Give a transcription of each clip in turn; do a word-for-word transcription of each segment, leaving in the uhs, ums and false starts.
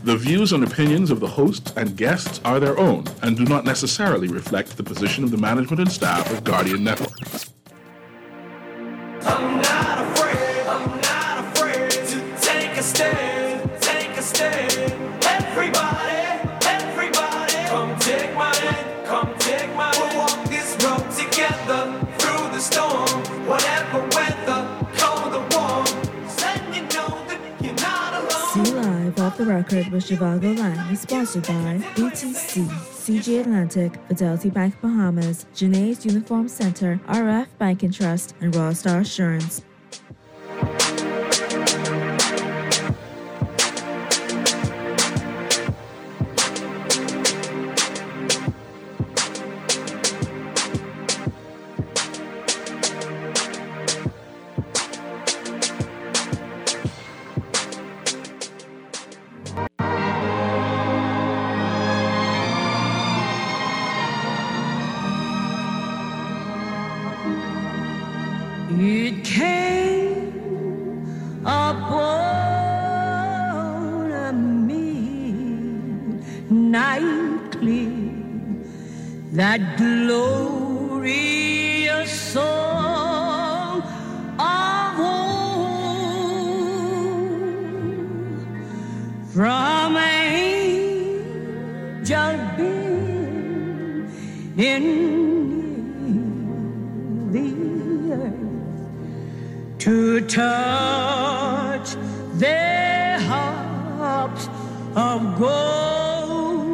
The views and opinions of the hosts and guests are their own and do not necessarily reflect the position of the management and staff of Guardian Network. I'm not afraid, I'm not afraid to take a stand, take a stand. Everybody, everybody, come take my hand, come take my hand. We'll walk this road together through the storm, whatever weather, cold or warm. Letting you know that you're not alone. See Live Off the Record with Zhivago Lang is sponsored by B T C, C G Atlantic, Fidelity Bank Bahamas, Janae's Uniform Center, R F Bank and Trust, and Raw Star Assurance. It came upon a midnight clear, that glorious song of old, from angel being in the earth, to touch their harps of gold.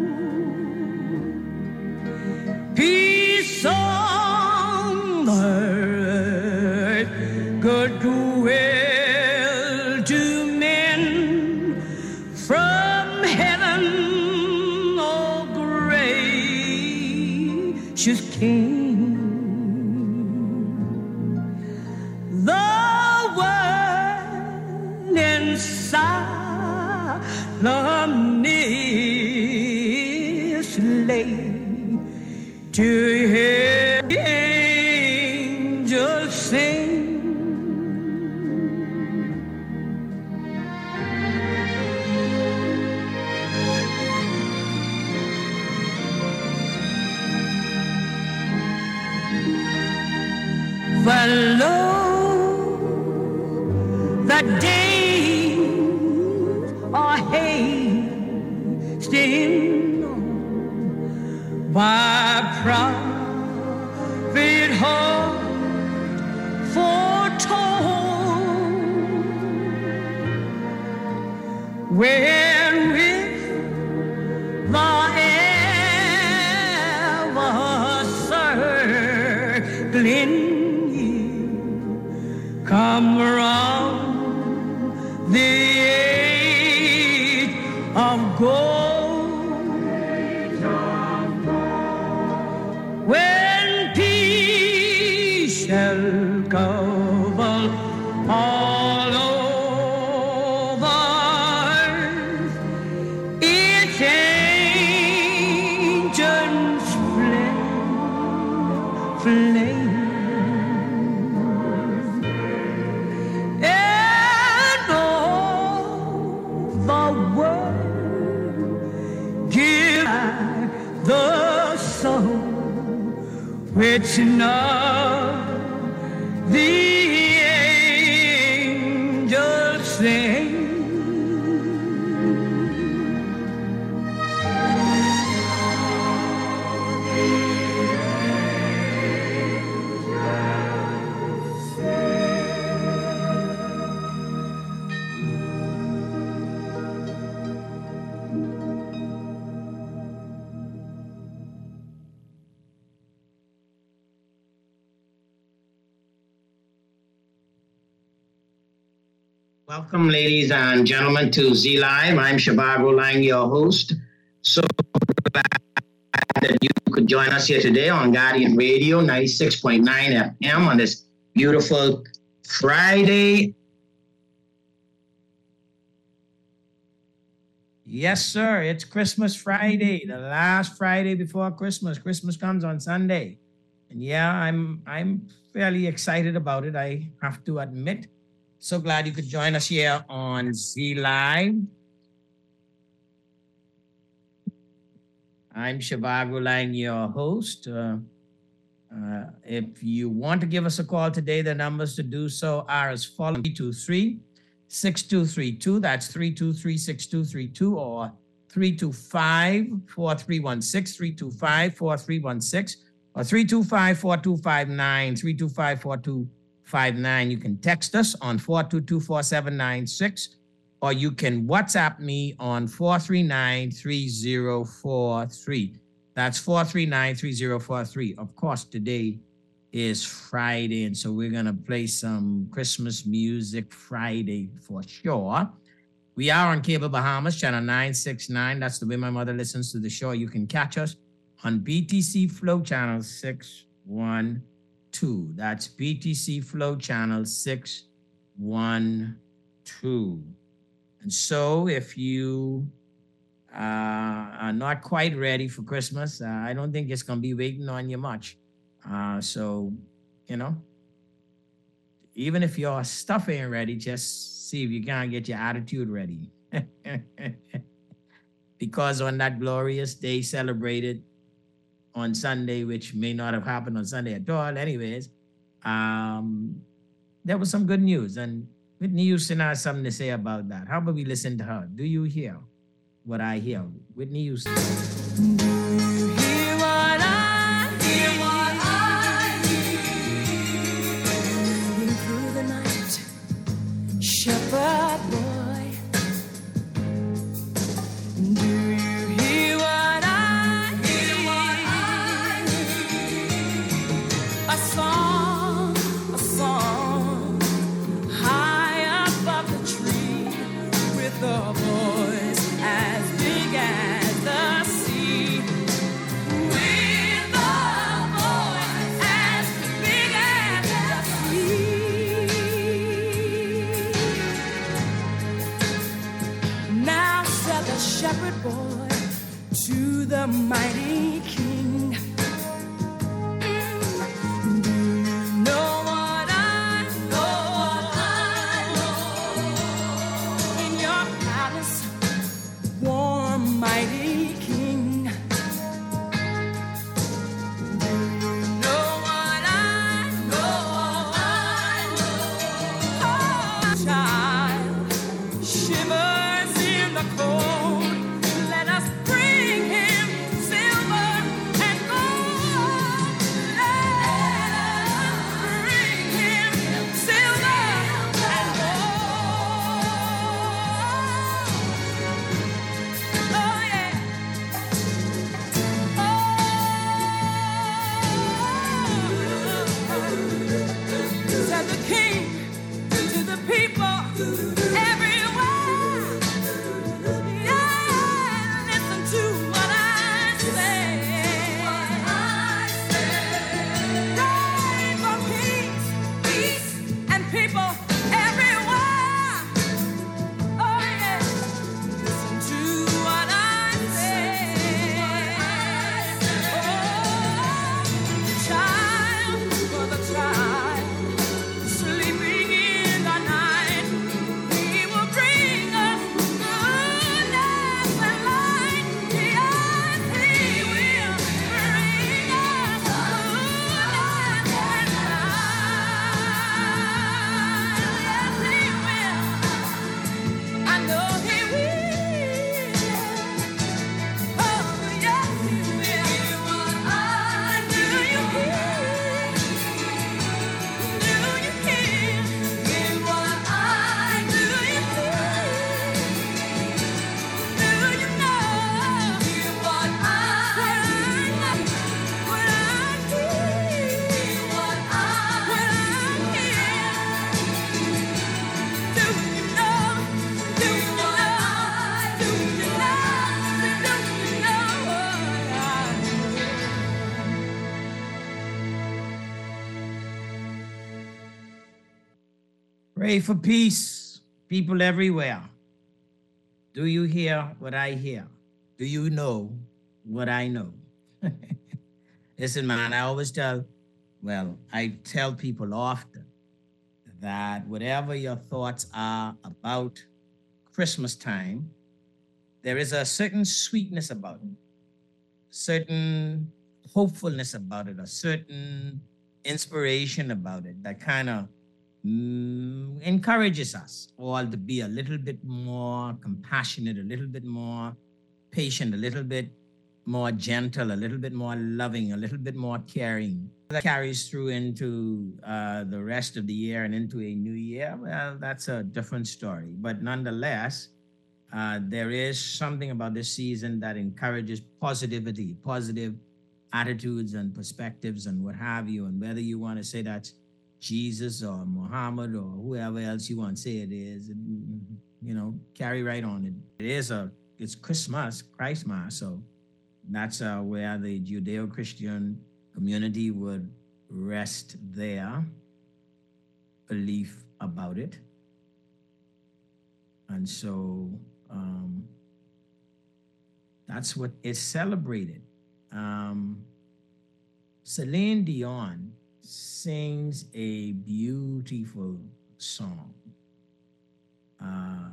Peace on the earth, goodwill to men from heaven, oh gracious King. Solemnness lay to hear the angels sing. For lo, the day hasting on by prophet heart foretold, wherewith the ever-circling year come round the age of gold, when peace shall cover all over earth, its ancient flame, flame. The soul which now the angels sing. Welcome, ladies and gentlemen, to Z Live. I'm Zhivago Lang, your host. So glad that you could join us here today on Guardian Radio, ninety-six point nine F M on this beautiful Friday. Yes, sir. It's Christmas Friday, the last Friday before Christmas. Christmas comes on Sunday. And yeah, I'm I'm fairly excited about it, I have to admit. So glad you could join us here on Z Live. I'm Shivago Lang, your host. Uh, uh, if you want to give us a call today, the numbers to do so are as follows: three two three, six two three two. That's three two three, six two three two, or three two five, four three one six, three two five, four three one six, or three two five, four two five nine, three two five, four two five nine. You can text us on four two two, four seven nine six, or you can WhatsApp me on four three nine, three zero four three. That's four three nine, three zero four three. Of course, today is Friday, and so we're going to play some Christmas music Friday for sure. We are on Cable Bahamas, channel nine sixty-nine. That's the way my mother listens to the show. You can catch us on B T C Flow channel six one two. That's B T C Flow channel six one two. And so if you uh, are not quite ready for Christmas, uh, I don't think it's going to be waiting on you much. Uh, so, you know, even if your stuff ain't ready, just see if you can get your attitude ready. Because on that glorious day celebrated on Sunday, which may not have happened on Sunday at all anyways, um, there was some good news. And Whitney Houston has something to say about that. How about we listen to her? Do you hear what I hear? Whitney Houston. Do you hear what I hear? What I hear? Moving through the night, shepherd boy. Do you hear what I hear? What I hear? A song, a song, high above the tree, with a voice as big as the sea. With a voice as big as the sea. Now said the shepherd boy to the mighty king, do you know what I know? In your palace, warm mighty king, do you know what I know? Oh, child shivers in the cold. Let us bring him silver and gold. Let us bring him silver and gold. Oh yeah. Oh, said the king to the people everywhere. Yeah, listen to what I say. Pray for peace, peace, and people everywhere. Oh yeah, listen to what I say. Oh, child for the child sleeping in the night, he will bring us goodness and light. Yes, he will bring us goodness and light. Yes, he will. I know he will. Oh, yes, he will. I do you hear? Do you hear? Hear what I do you hear? Do you know? Hear what I know? What I hear? What I hear? Do you know? Do you know? Do you know? Do you know what I Pray for peace, people everywhere. Do you hear what I hear? Do you know what I know? Listen, man, I always tell, well, I tell people often that whatever your thoughts are about Christmas time, there is a certain sweetness about it. certain hopefulness about it, a certain inspiration about it that kind of mm, encourages us all to be a little bit more compassionate, a little bit more patient, a little bit more gentle, a little bit more loving, a little bit more caring. That carries through into uh, the rest of the year and into a new year. Well, that's a different story. But nonetheless, uh, there is something about this season that encourages positivity, positive attitudes and perspectives and what have you. And whether you want to say that's Jesus or Muhammad or whoever else you want to say it is, you know, carry right on. It, it is a, it's Christmas, Christmas. So that's uh, where the Judeo-Christian community would rest their belief about it. And so um, that's what is celebrated. Um, Celine Dion sings a beautiful song. Uh,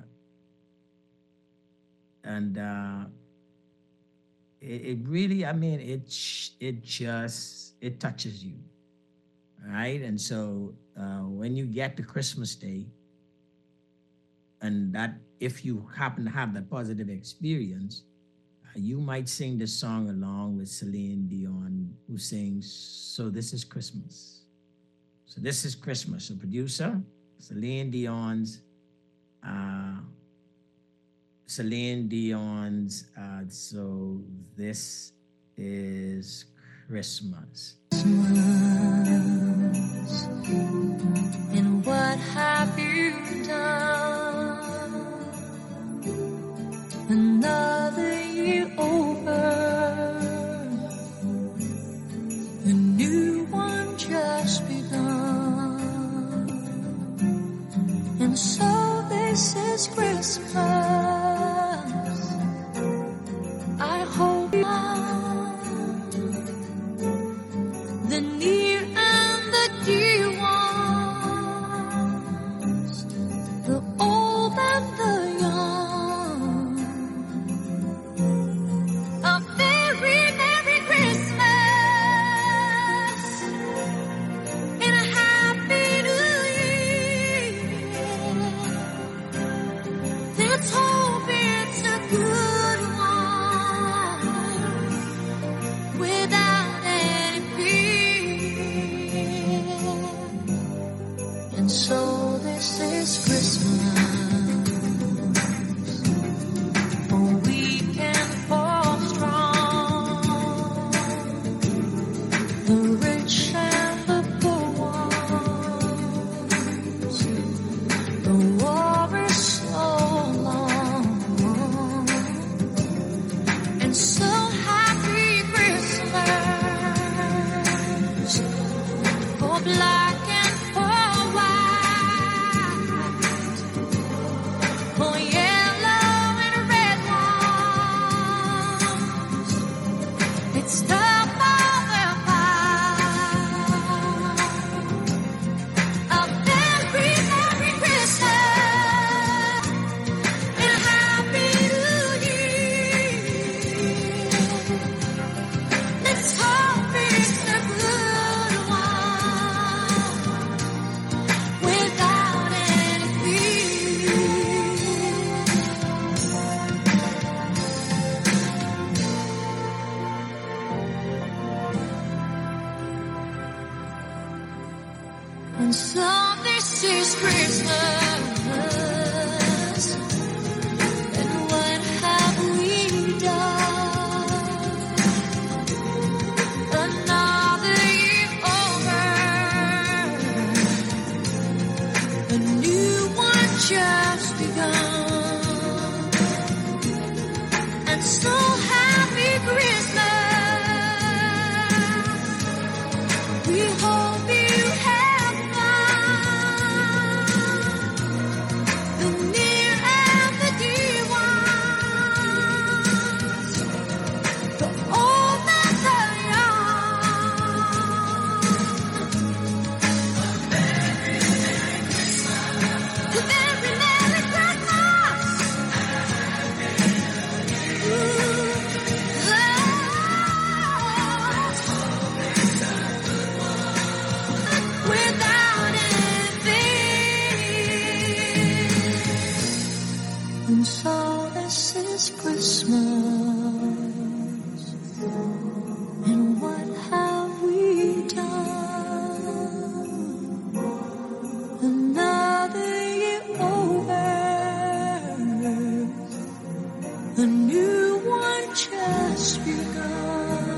and uh, it, it really, I mean, it, it just, it touches you, right? And so uh, when you get to Christmas Day, and that if you happen to have that positive experience, uh, you might sing this song along with Celine Dion, who sings, "So This Is Christmas." So this is Christmas. So producer, Celine Dion's, uh, Celine Dion's, uh, So This Is Christmas. And what have you done? Another year over, a new one just begun. And so this is Christmas. I hope you are the near and the dear ones, the old and the young. A very Merry Christmas and a Happy New Year. Let's hope it's a good one without any fear. And so this is Christmas. A weak and fall strong. The rich and the poor ones. The war is so long. And so happy Christmas for black and for white, for yellow and red ones. It's time for the fight. A very Merry Christmas and a Happy New Year. Let's hope it's a good one without any fear. And so this is Christmas. And what have we done? Another year over, a new one just begun. And so happy Christmas. We hope you have fun. now this is Christmas. And what have we done? Another year over, a new one just begun.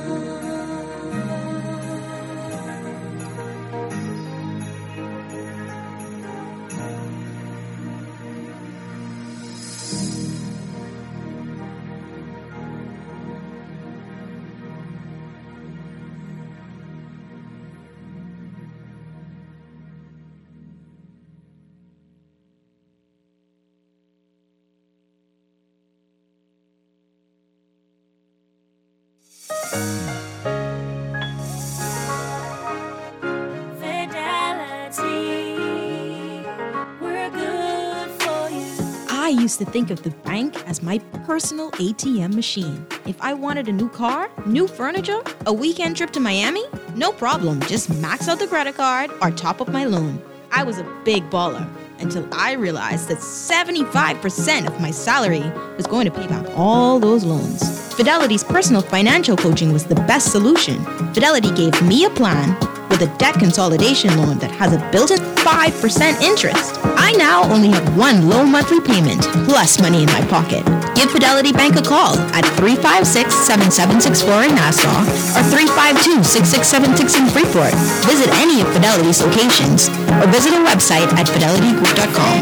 I used to think of the bank as my personal A T M machine. If I wanted a new car, new furniture, a weekend trip to Miami, no problem. Just max out the credit card or top up my loan. I was a big baller until I realized that seventy-five percent of my salary was going to pay back all those loans. Fidelity's personal financial coaching was the best solution. Fidelity gave me a plan with a debt consolidation loan that has a built-in five percent interest. I now only have one low monthly payment plus money in my pocket. Give Fidelity Bank a call at three five six, seven seven six four in Nassau or three five two, six six seven six in Freeport. Visit any of Fidelity's locations or visit our website at fidelity group dot com.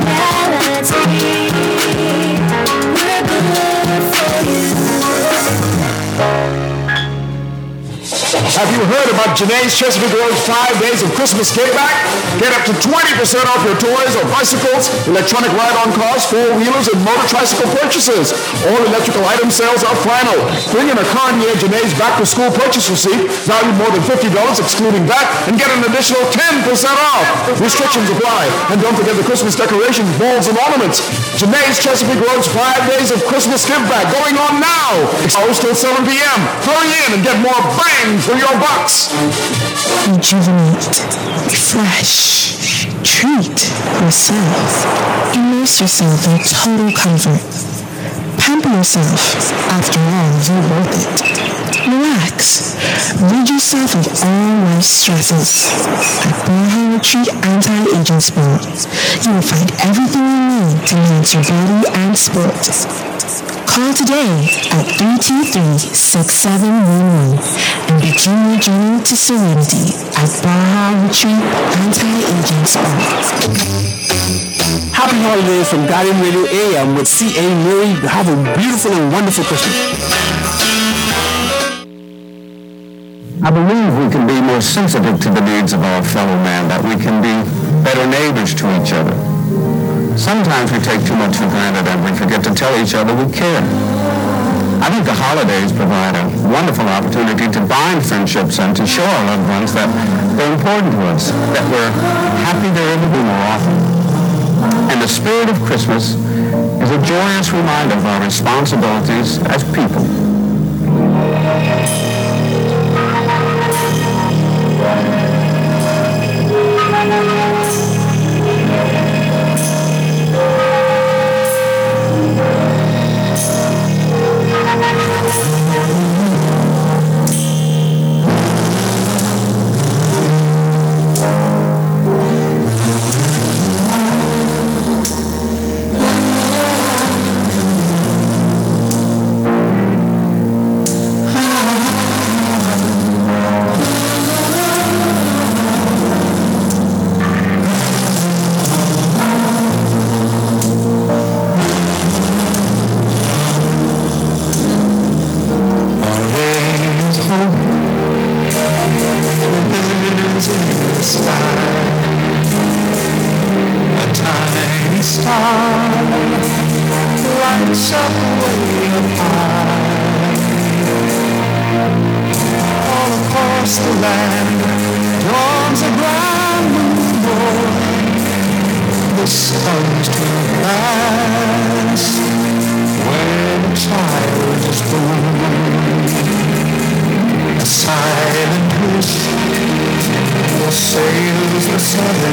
Have you heard about Janae's Chesapeake Road's five days of Christmas giveback? Get up to twenty percent off your toys or bicycles, electronic ride-on cars, four-wheelers, and motor tricycle purchases. All electrical item sales are final. Bring in a Cartier Janae's back-to-school purchase receipt, valued more than fifty dollars excluding that, and get an additional ten percent off. Restrictions apply. And don't forget the Christmas decorations, balls, and ornaments. Janae's Chesapeake Road's five days of Christmas giveback going on now. It's closed till seven p.m. Hurry in and get more bang for your bucks. Rejuvenate, refresh, treat yourself. Immerse yourself in total comfort. Pamper yourself. After all, you're worth it. Relax. Rid yourself of all life's stresses. At Baja Retreat Anti-Aging Spa, you will find everything you need to enhance your body and sport. Call today at three two three, six seven one one and begin your journey to serenity at Baja Retreat Anti-Aging Spa. Happy holidays from Guardian Radio A M with C A Murray. Have a beautiful and wonderful Christmas. I believe we can be more sensitive to the needs of our fellow man, that we can be better neighbors to each other. Sometimes we take too much for granted and we forget to tell each other we care. I think the holidays provide a wonderful opportunity to bind friendships and to show our loved ones that they're important to us, that we're happy they're able to be more often. And the spirit of Christmas is a joyous reminder of our responsibilities as people.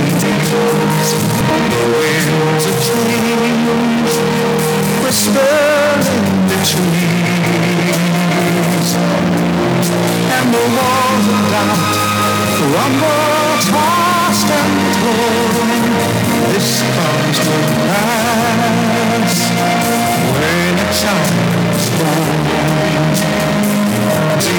Whisper when the walls of doubt rumble, tossed and torn, this comes to pass when a child is born. The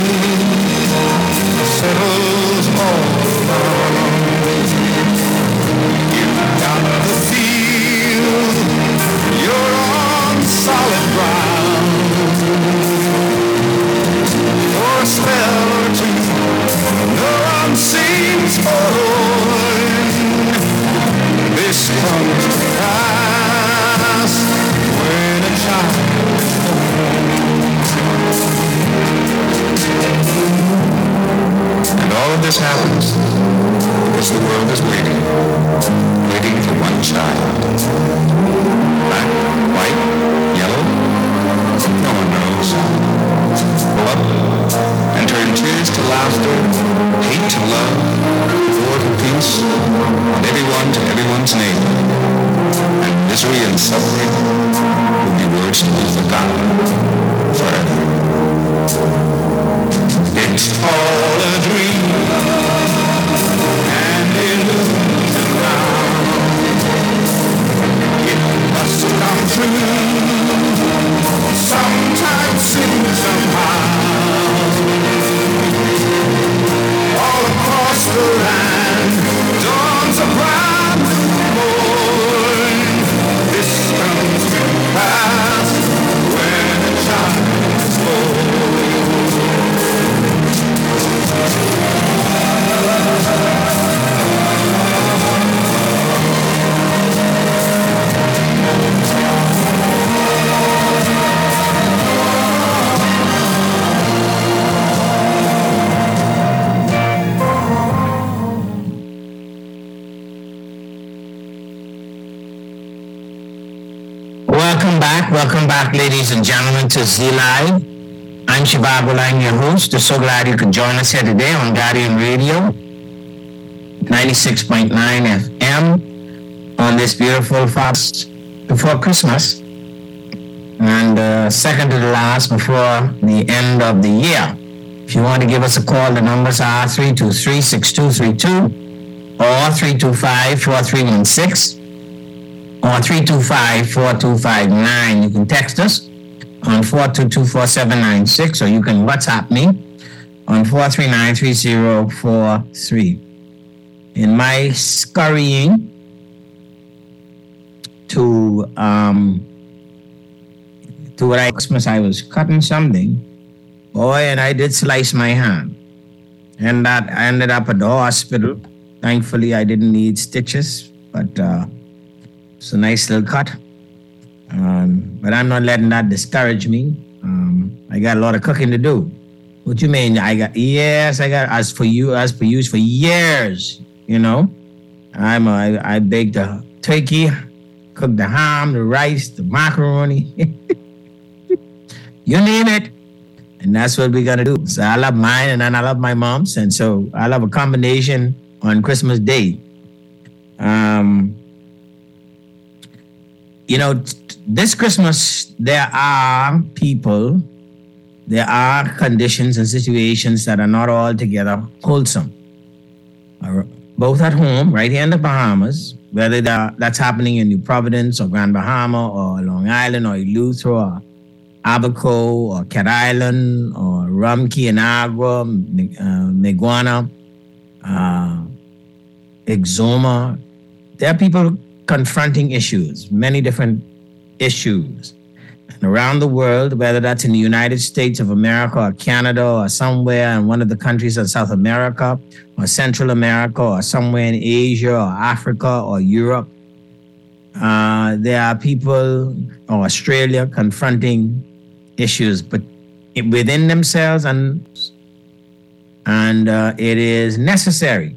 hill settles all around. You've got the feel you're on solid ground. For a spell or two, no one seems forlorn. This comes to pass when a child is born. And all of this happens because the world is waiting, waiting for one child. Black, white, yellow, no one knows. Pull up and turn tears to laughter, hate to love, war to peace, and everyone to everyone's neighbor. And misery and suffering will be words to be forgotten forever. It's all a dream, and illusion now. It must come true, sometime soon, somehow. All across the land, dawns a brand new morn. This comes to pass when a child is born. Welcome back, welcome back, ladies and gentlemen, to Z Live. I'm Shivago Lang, your host. I'm so glad you could join us here today on Guardian Radio, ninety-six point nine F M, on this beautiful fast before Christmas, and uh, second to the last before the end of the year. If you want to give us a call, the numbers are three two three, six two three two or three two five, four three one six. Or three two five, four two five nine. You can text us on four two two, four seven nine six, or you can WhatsApp me on four three nine, three zero four three. In my scurrying to um to what I Christmas, I was cutting something, boy, and I did slice my hand, and that I ended up at the hospital. Thankfully, I didn't need stitches, but uh, it's a nice little cut. Um, but I'm not letting that discourage me. Um, I got a lot of cooking to do. What you mean? I got, yes, I got, as for you, as per use for years, you know. I'm a, I, I baked the turkey, cooked the ham, the rice, the macaroni. You name it. And that's what we're going to do. So I love mine and then I love my mom's. And so I love a combination on Christmas Day. Um, You know, t- this Christmas, there are people, there are conditions and situations that are not altogether wholesome. Uh, both at home, right here in the Bahamas, whether that, that's happening in New Providence or Grand Bahama or Long Island or Eleuthera or Abaco or Cat Island or Rumkey and Agua, uh, Meguana, uh, Exuma. There are people confronting issues, many different issues. And around the world, whether that's in the United States of America or Canada or somewhere in one of the countries of South America or Central America or somewhere in Asia or Africa or Europe, uh, there are people, or Australia, confronting issues, but within themselves, and, and uh, it is necessary,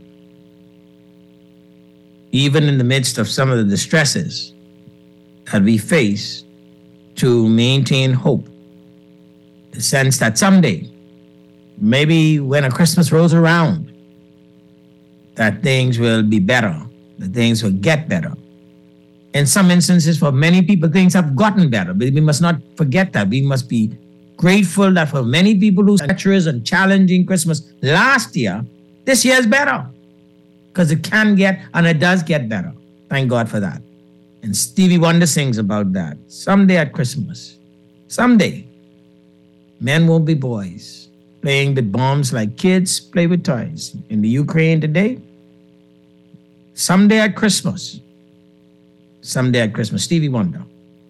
even in the midst of some of the distresses that we face, to maintain hope. The sense that someday, maybe when a Christmas rolls around, that things will be better, that things will get better. In some instances, for many people, things have gotten better, but we must not forget that. We must be grateful that for many people who treacherous and challenging Christmas last year, this year is better. Because it can get, and it does get better. Thank God for that. And Stevie Wonder sings about that. Someday at Christmas, someday, men won't be boys, playing with bombs like kids play with toys. In the Ukraine today, someday at Christmas, someday at Christmas, Stevie Wonder.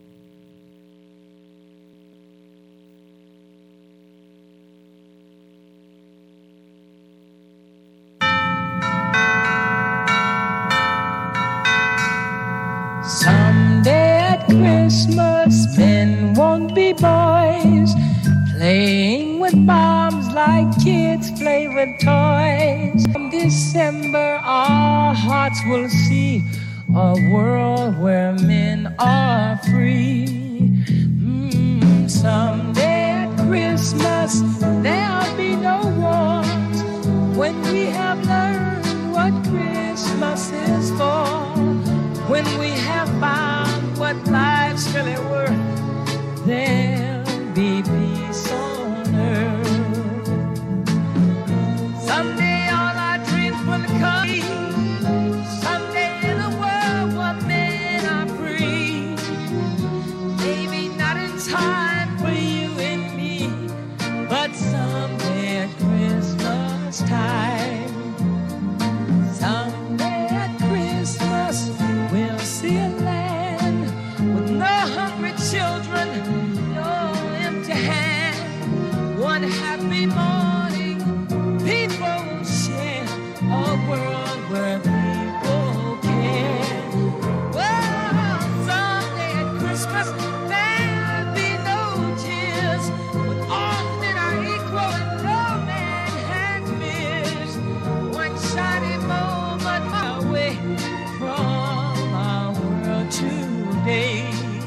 Someday at Christmas, men won't be boys, playing with bombs like kids play with toys. From December, our hearts will see a world where men are free. Mm, someday at Christmas, there'll be no wars when we have learned what Christmas is for. When we have found what life's really worth, there'll be peace on earth. Someday all our dreams will come. Someday in a world where men are free. Maybe not in time for you and me, but someday at Christmas time. Someday at Christmas, we'll see a land with no hungry children, no empty hand. One happy morning, people will share a world where people care. Well, someday at Christmas, there'll be no tears, when all men are equal and no man has fears. One shiny moment away from our world today.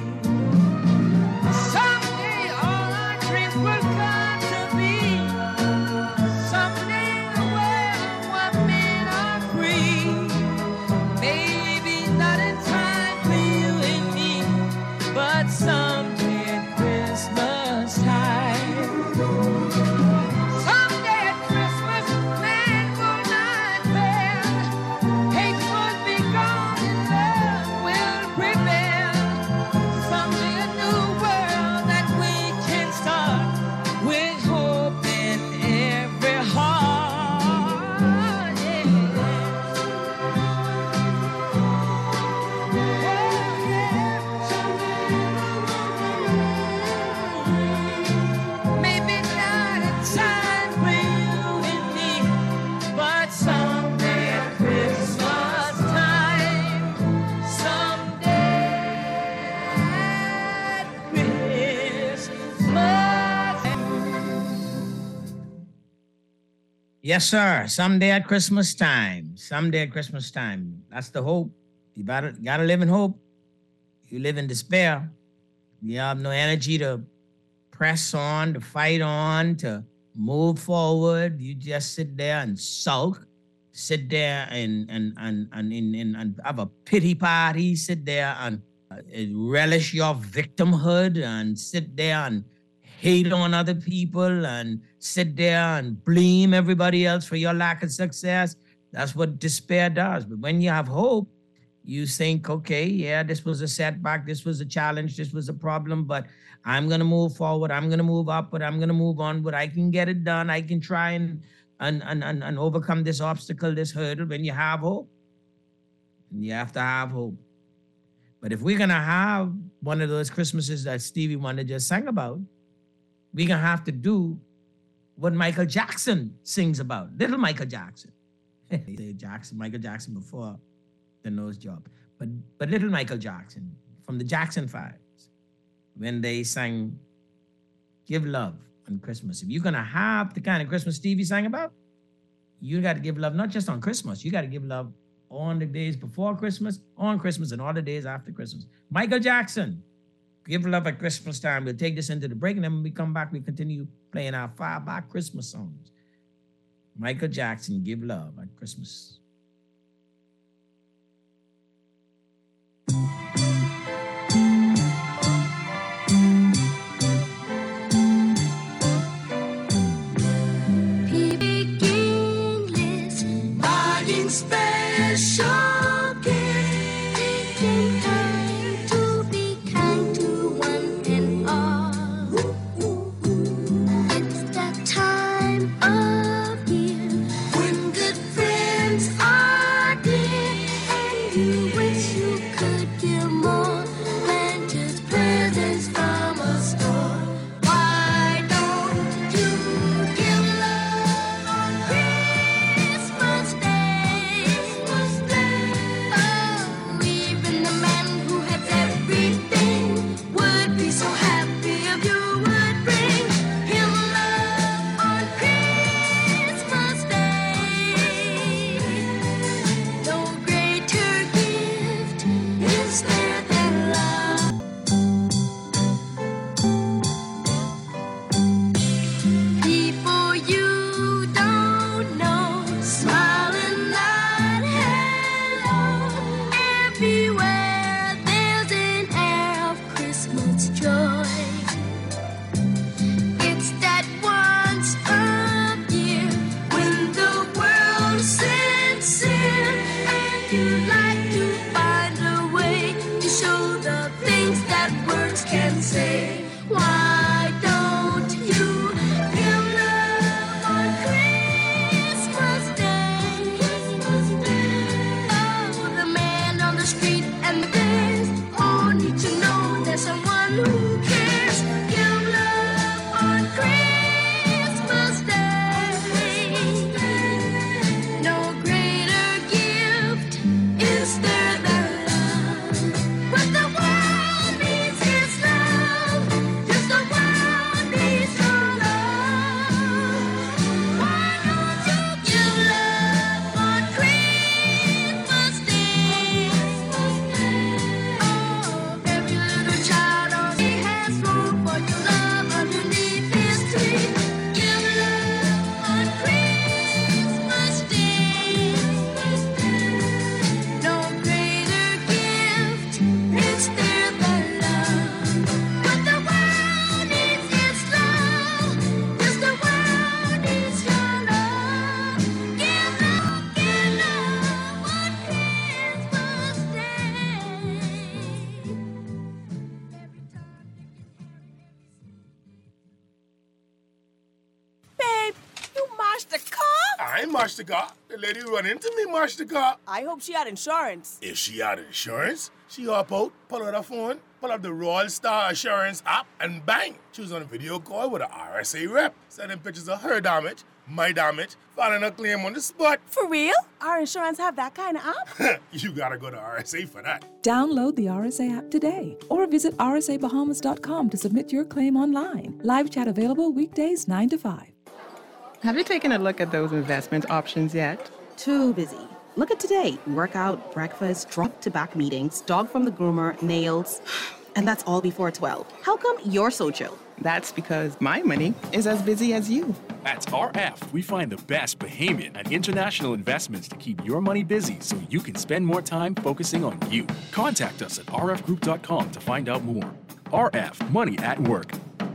Someday all our dreams will come to be. Someday in a world where men are free. Maybe not in time for you and me, but someday at Christmas time. Someday at Christmas, man will not fail. Hate will be gone and love will prevail. Someday a new world that we can start with hope in every heart. Yeah. Oh, yeah. Maybe not in time for you and me, but someday at Christmas time. Someday at Christmas. Yes, sir. Someday at Christmas time. Someday at Christmas time. That's the hope. You gotta, gotta live in hope. You live in despair. You have no energy to press on, to fight on, to move forward. You just sit there and sulk. Sit there and and and and, and, and, and have a pity party. Sit there and uh, relish your victimhood and sit there and hate on other people and sit there and blame everybody else for your lack of success. That's what despair does. But when you have hope, you think, okay, yeah, this was a setback, this was a challenge, this was a problem, but I'm going to move forward, I'm going to move up, but I'm going to move on, but I can get it done. I can try and, and, and, and, and overcome this obstacle, this hurdle. When you have hope, you have to have hope. But if we're going to have one of those Christmases that Stevie Wonder just sang about, we're going to have to do what Michael Jackson sings about, little Michael Jackson. They say Jackson, Michael Jackson before the nose job. But but little Michael Jackson from the Jackson Fives, when they sang Give Love on Christmas. If you're going to have the kind of Christmas Stevie sang about, you got to give love not just on Christmas. You got to give love on the days before Christmas, on Christmas, and all the days after Christmas. Michael Jackson, Give Love at Christmas time. We'll take this into the break, and then when we come back, we continue playing our five by Christmas songs. Michael Jackson, Give Love at Christmas. mashed the car? I mashed the car. The lady run into me, mashed the car. I hope she had insurance. If she had insurance, she hop out, pull out her phone, pull up the Royal Star Assurance app, and bang, she was on a video call with an R S A rep, sending pictures of her damage, my damage, filing a claim on the spot. For real? Our insurance have that kind of app? You gotta go to R S A for that. Download the R S A app today or visit r s a bahamas dot com to submit your claim online. Live chat available weekdays nine to five. Have you taken a look at those investment options yet? Too busy. Look at today. Workout, breakfast, drop to back meetings, dog from the groomer, nails. And that's all before twelve. How come you're so chill? That's because my money is as busy as you. At R F, we find the best Bahamian and international investments to keep your money busy so you can spend more time focusing on you. Contact us at r f group dot com to find out more. R F, money at work.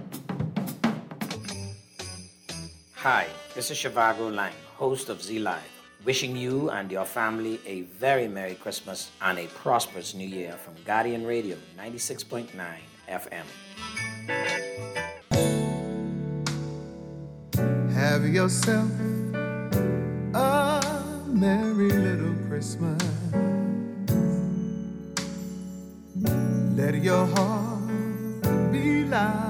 Hi, this is Shivago Lang, host of Z Live, wishing you and your family a very Merry Christmas and a prosperous New Year from Guardian Radio ninety-six point nine F M. Have yourself a merry little Christmas. Let your heart be light.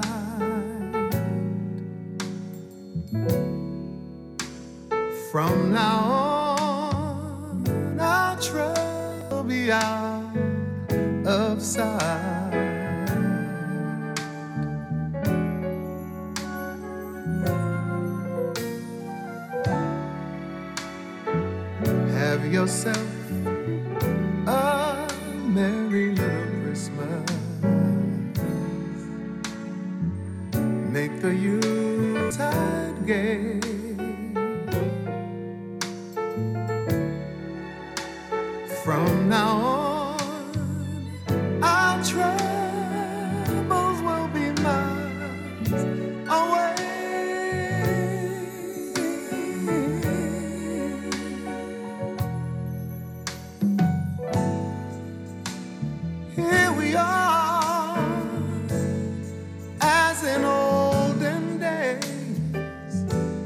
From now on, our trouble will be out of sight. Have yourself a merry little Christmas. Make the Yuletide gay. From now on, our troubles will be miles away. Here we are, as in olden days,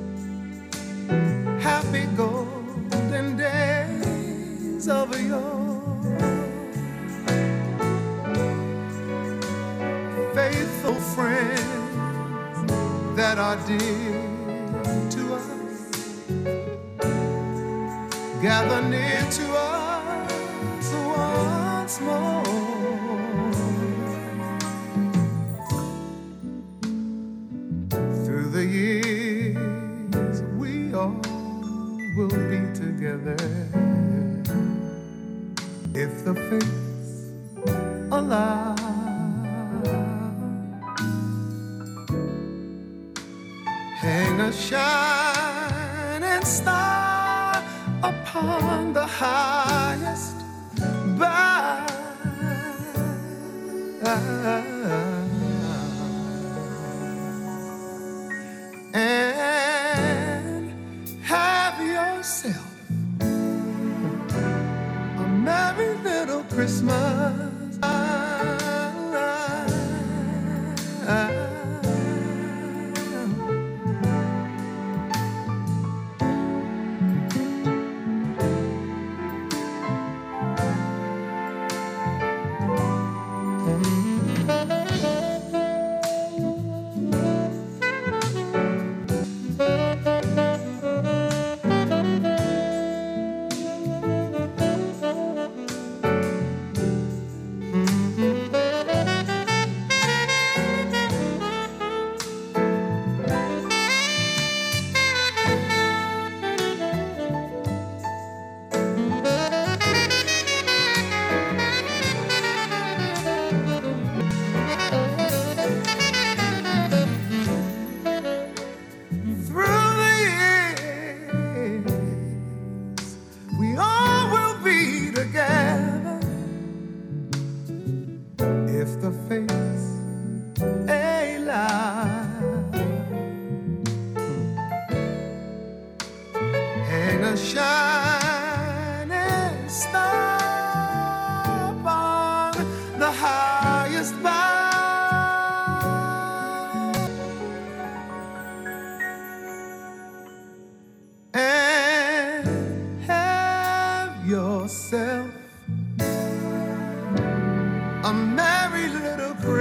happy golden days of yore. Faithful friends that are dear to us, gather near to us once more. Through the years, we all will be together. If the fates allow, hang a shining star upon the highest bough, and have yourself a merry little Christmas.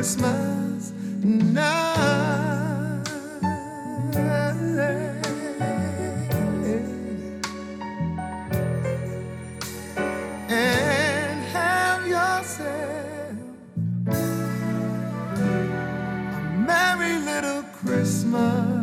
Christmas night. And have yourself a merry little Christmas.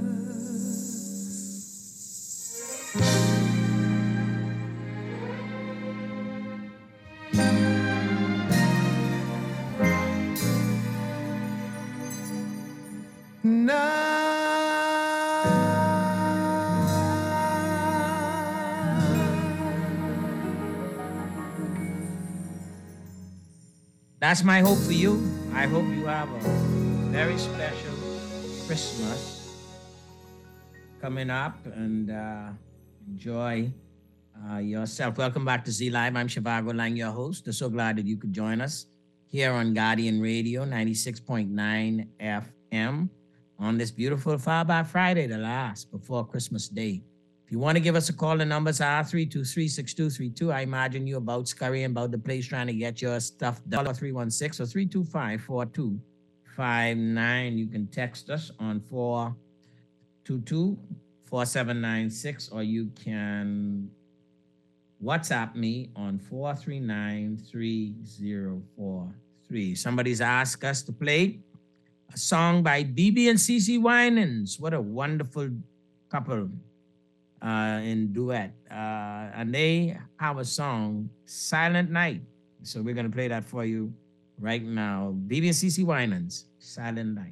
That's my hope for you. I hope you have a very special Christmas coming up and uh, enjoy uh, yourself. Welcome back to Z Live. I'm Shivago Lang, your host. I'm so glad that you could join us here on Guardian Radio, ninety-six point nine F M on this beautiful Far Back Friday, the last before Christmas Day. If you want to give us a call, the numbers are three two three, six two three two. I imagine you're about scurrying about the place trying to get your stuff done. three one six or three two five, four two five nine. You can text us on four two two, four seven nine six, or you can WhatsApp me on four three nine, three zero four three. Somebody's asked us to play a song by B B and C C Winans. What a wonderful couple. Uh, in duet, uh, and they have a song, Silent Night. So we're gonna play that for you right now. B B and C C Winans, Silent Night.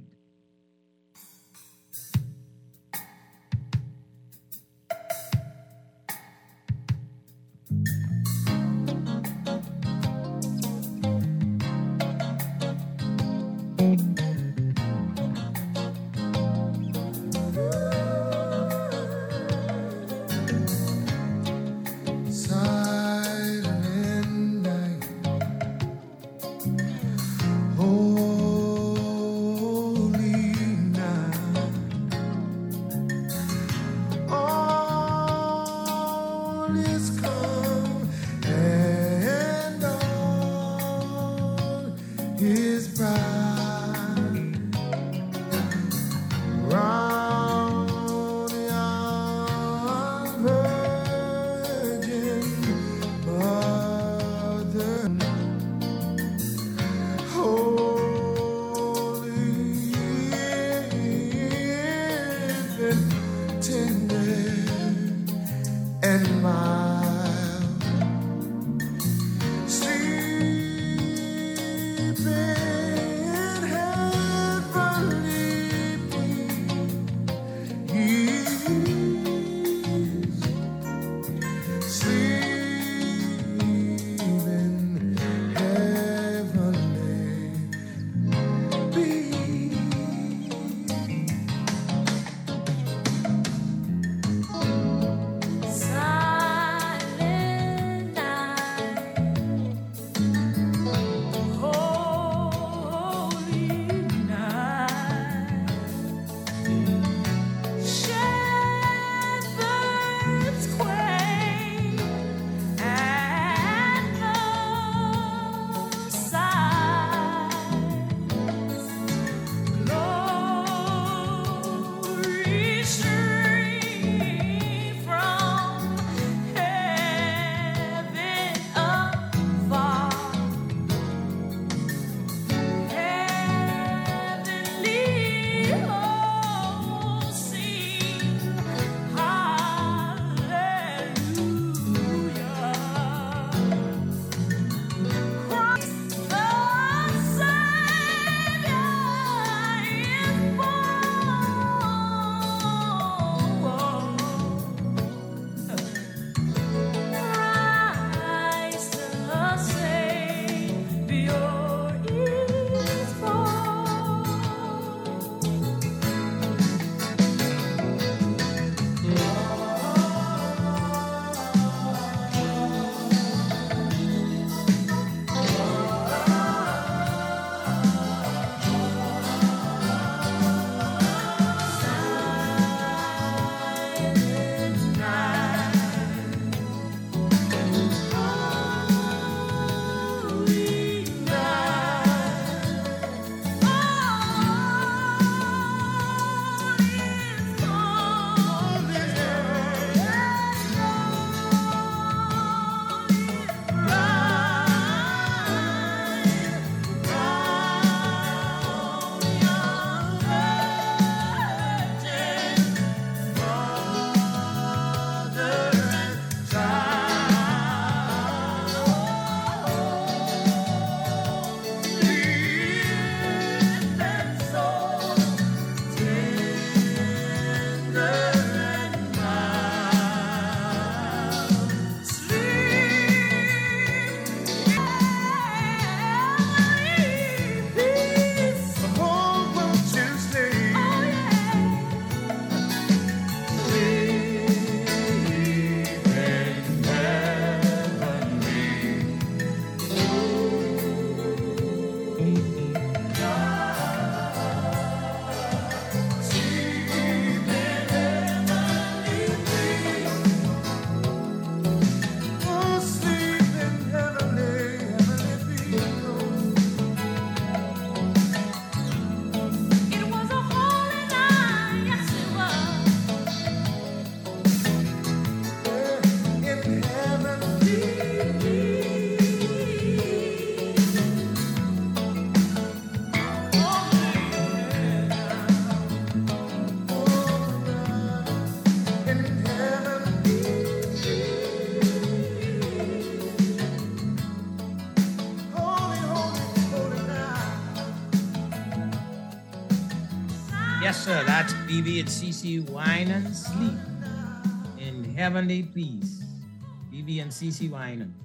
sir. That's B B and C C Wine and Sleep in heavenly peace. B B and C C Wine and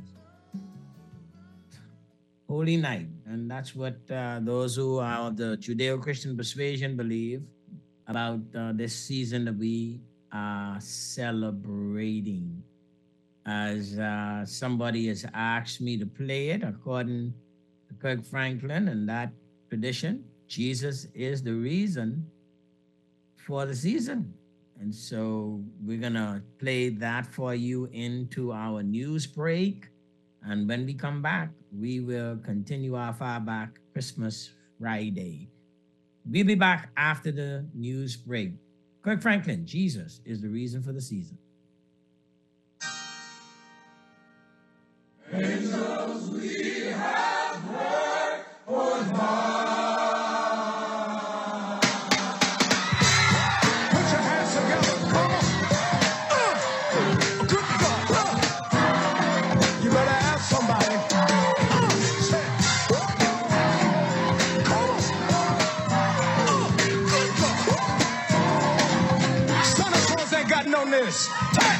Holy Night. And that's what uh, those who are of the Judeo-Christian persuasion believe about uh, this season that we are celebrating. As uh, somebody has asked me to play it according to Kirk Franklin and that tradition, Jesus is the reason for the season. And so we're going to play that for you into our news break. And when we come back, we will continue our Far Back Christmas Friday. We'll be back after the news break. Kirk Franklin, Jesus is the reason for the season. Angels we have heard on high. Put your hands together, come on. Uh, good God. Uh, you better ask somebody. Uh, say, come on. Uh, good God. Santa Claus ain't got no this. Hey.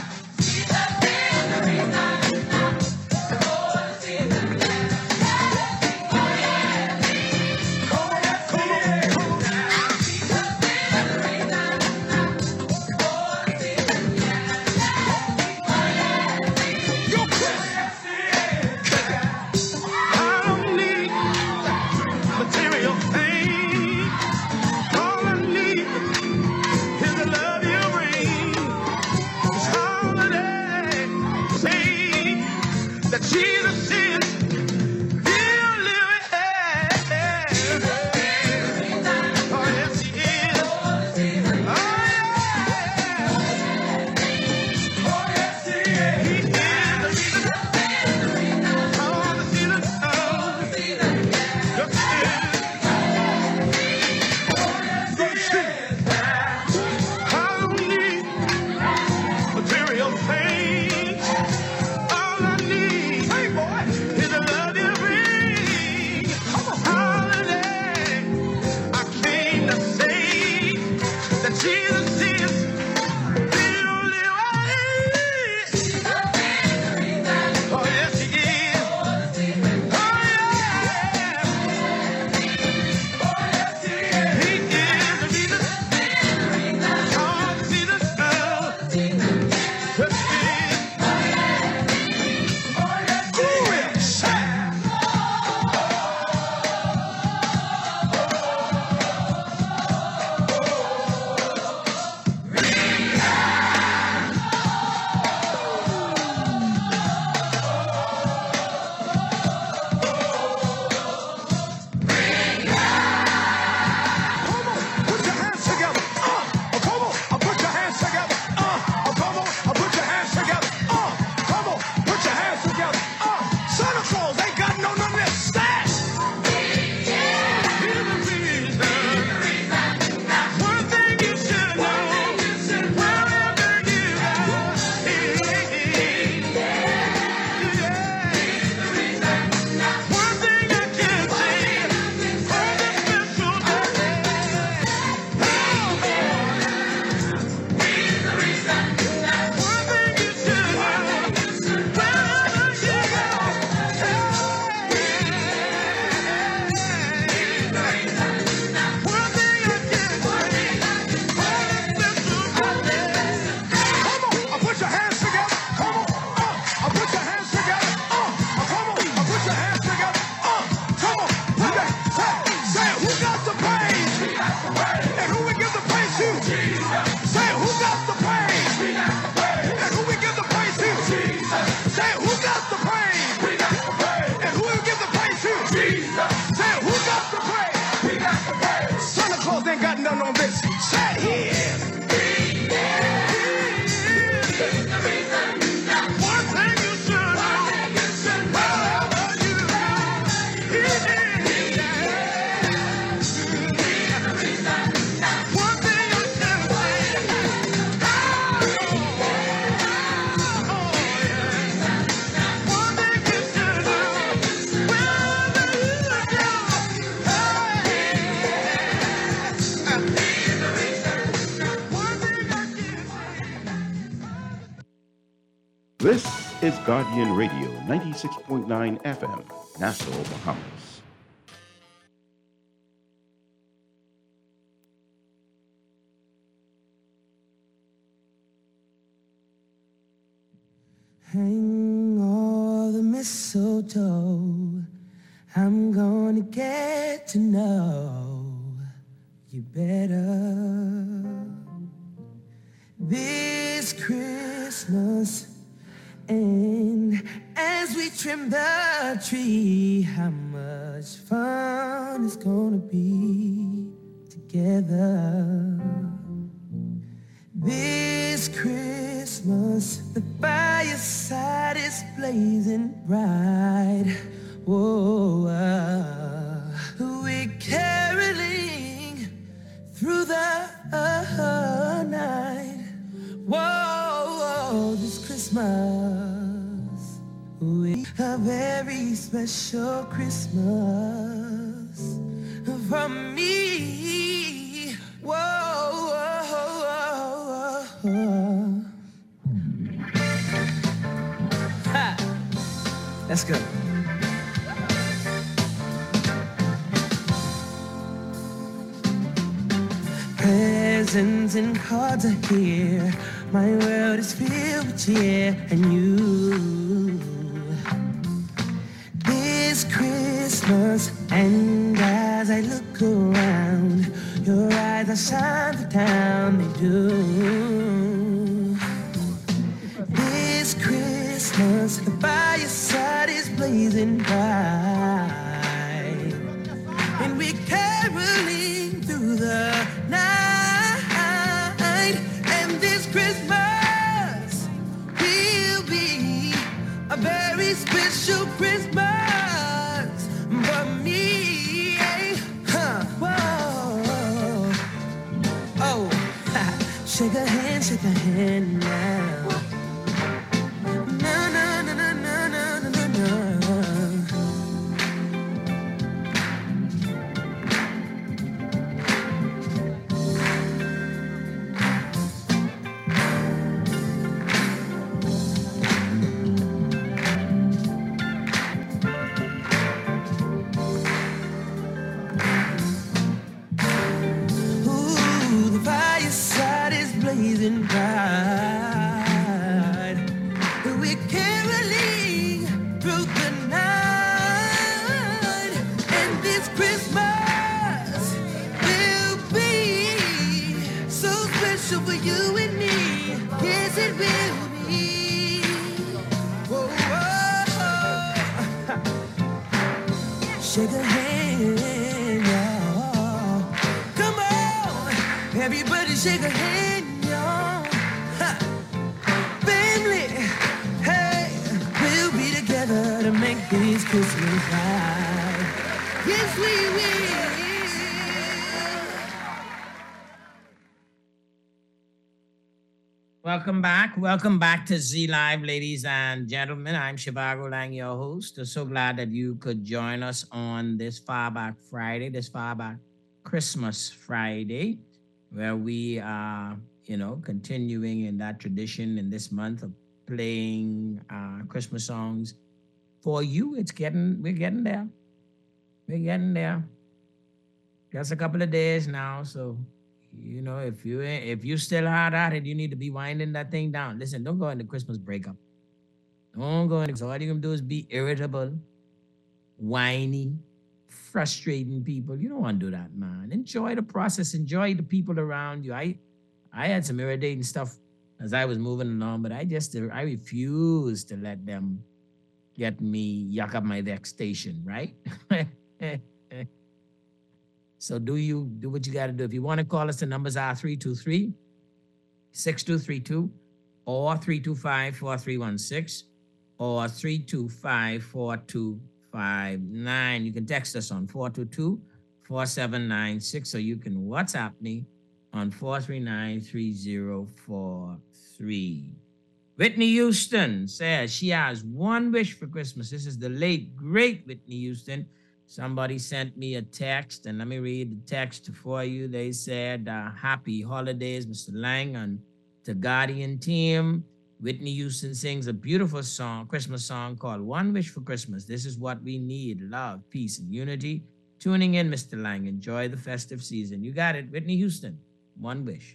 The This is Guardian Radio, ninety-six point nine F M, Nassau, Bahamas. Hang all the mistletoe. I'm gonna get to know you better this Christmas. And as we trim the tree, how much fun it's gonna be together. This Christmas, the fireside is blazing bright. Whoa, uh, we're caroling through the uh, night. Whoa, whoa, this Christmas, we a very special Christmas for me. Whoa, whoa, whoa, whoa. Ha! Let's go. Presents and cards are here. My world is filled with cheer and you. This Christmas, and as I look around, your eyes are shine the town they do. This Christmas, the fireside is blazing bright, and we're caroling through the night. And this Christmas will be a very special Christmas for me. Huh. Whoa. Oh, shake a hand, shake a hand now. No, no, no, no, no, no, no, no. Blazing bright, we're caroling through the night, and this Christmas will be so special for you and me. Yes, it will be. Whoa, whoa. Shake a hand, y'all. Come on, everybody, shake a hand. To make these Christmas right. Yes, we will. Welcome back. Welcome back to Z Live, ladies and gentlemen. I'm Shivago Lang, your host. I'm so glad that you could join us on this Far Back Friday, this Far Back Christmas Friday, where we are, you know, continuing in that tradition in this month of playing uh, Christmas songs. For you, it's getting, we're getting there. We're getting there. Just a couple of days now. So, you know, if you if you still hard at it, you need to be winding that thing down. Listen, don't go into Christmas breakup. Don't go into, so all you're going to do is be irritable, whiny, frustrating people. You don't want to do that, man. Enjoy the process. Enjoy the people around you. I, I had some irritating stuff as I was moving along, but I just, I refuse to let them get me yuck up my vexation, right? So do you do what you got to do. If you want to call us, the numbers are three two three, six two three two or three two five, four three one six or three two five, four two five nine. You can text us on four two two, four seven nine six, or you can WhatsApp me on four three nine, three zero four three. Whitney Houston says she has one wish for Christmas. This is the late, great Whitney Houston. Somebody sent me a text, and let me read the text for you. They said, uh, happy holidays, Mister Lang, and to Guardian team. Whitney Houston sings a beautiful song, Christmas song called One Wish for Christmas. This is what we need, love, peace, and unity. Tuning in, Mister Lang. Enjoy the festive season. You got it, Whitney Houston. One wish.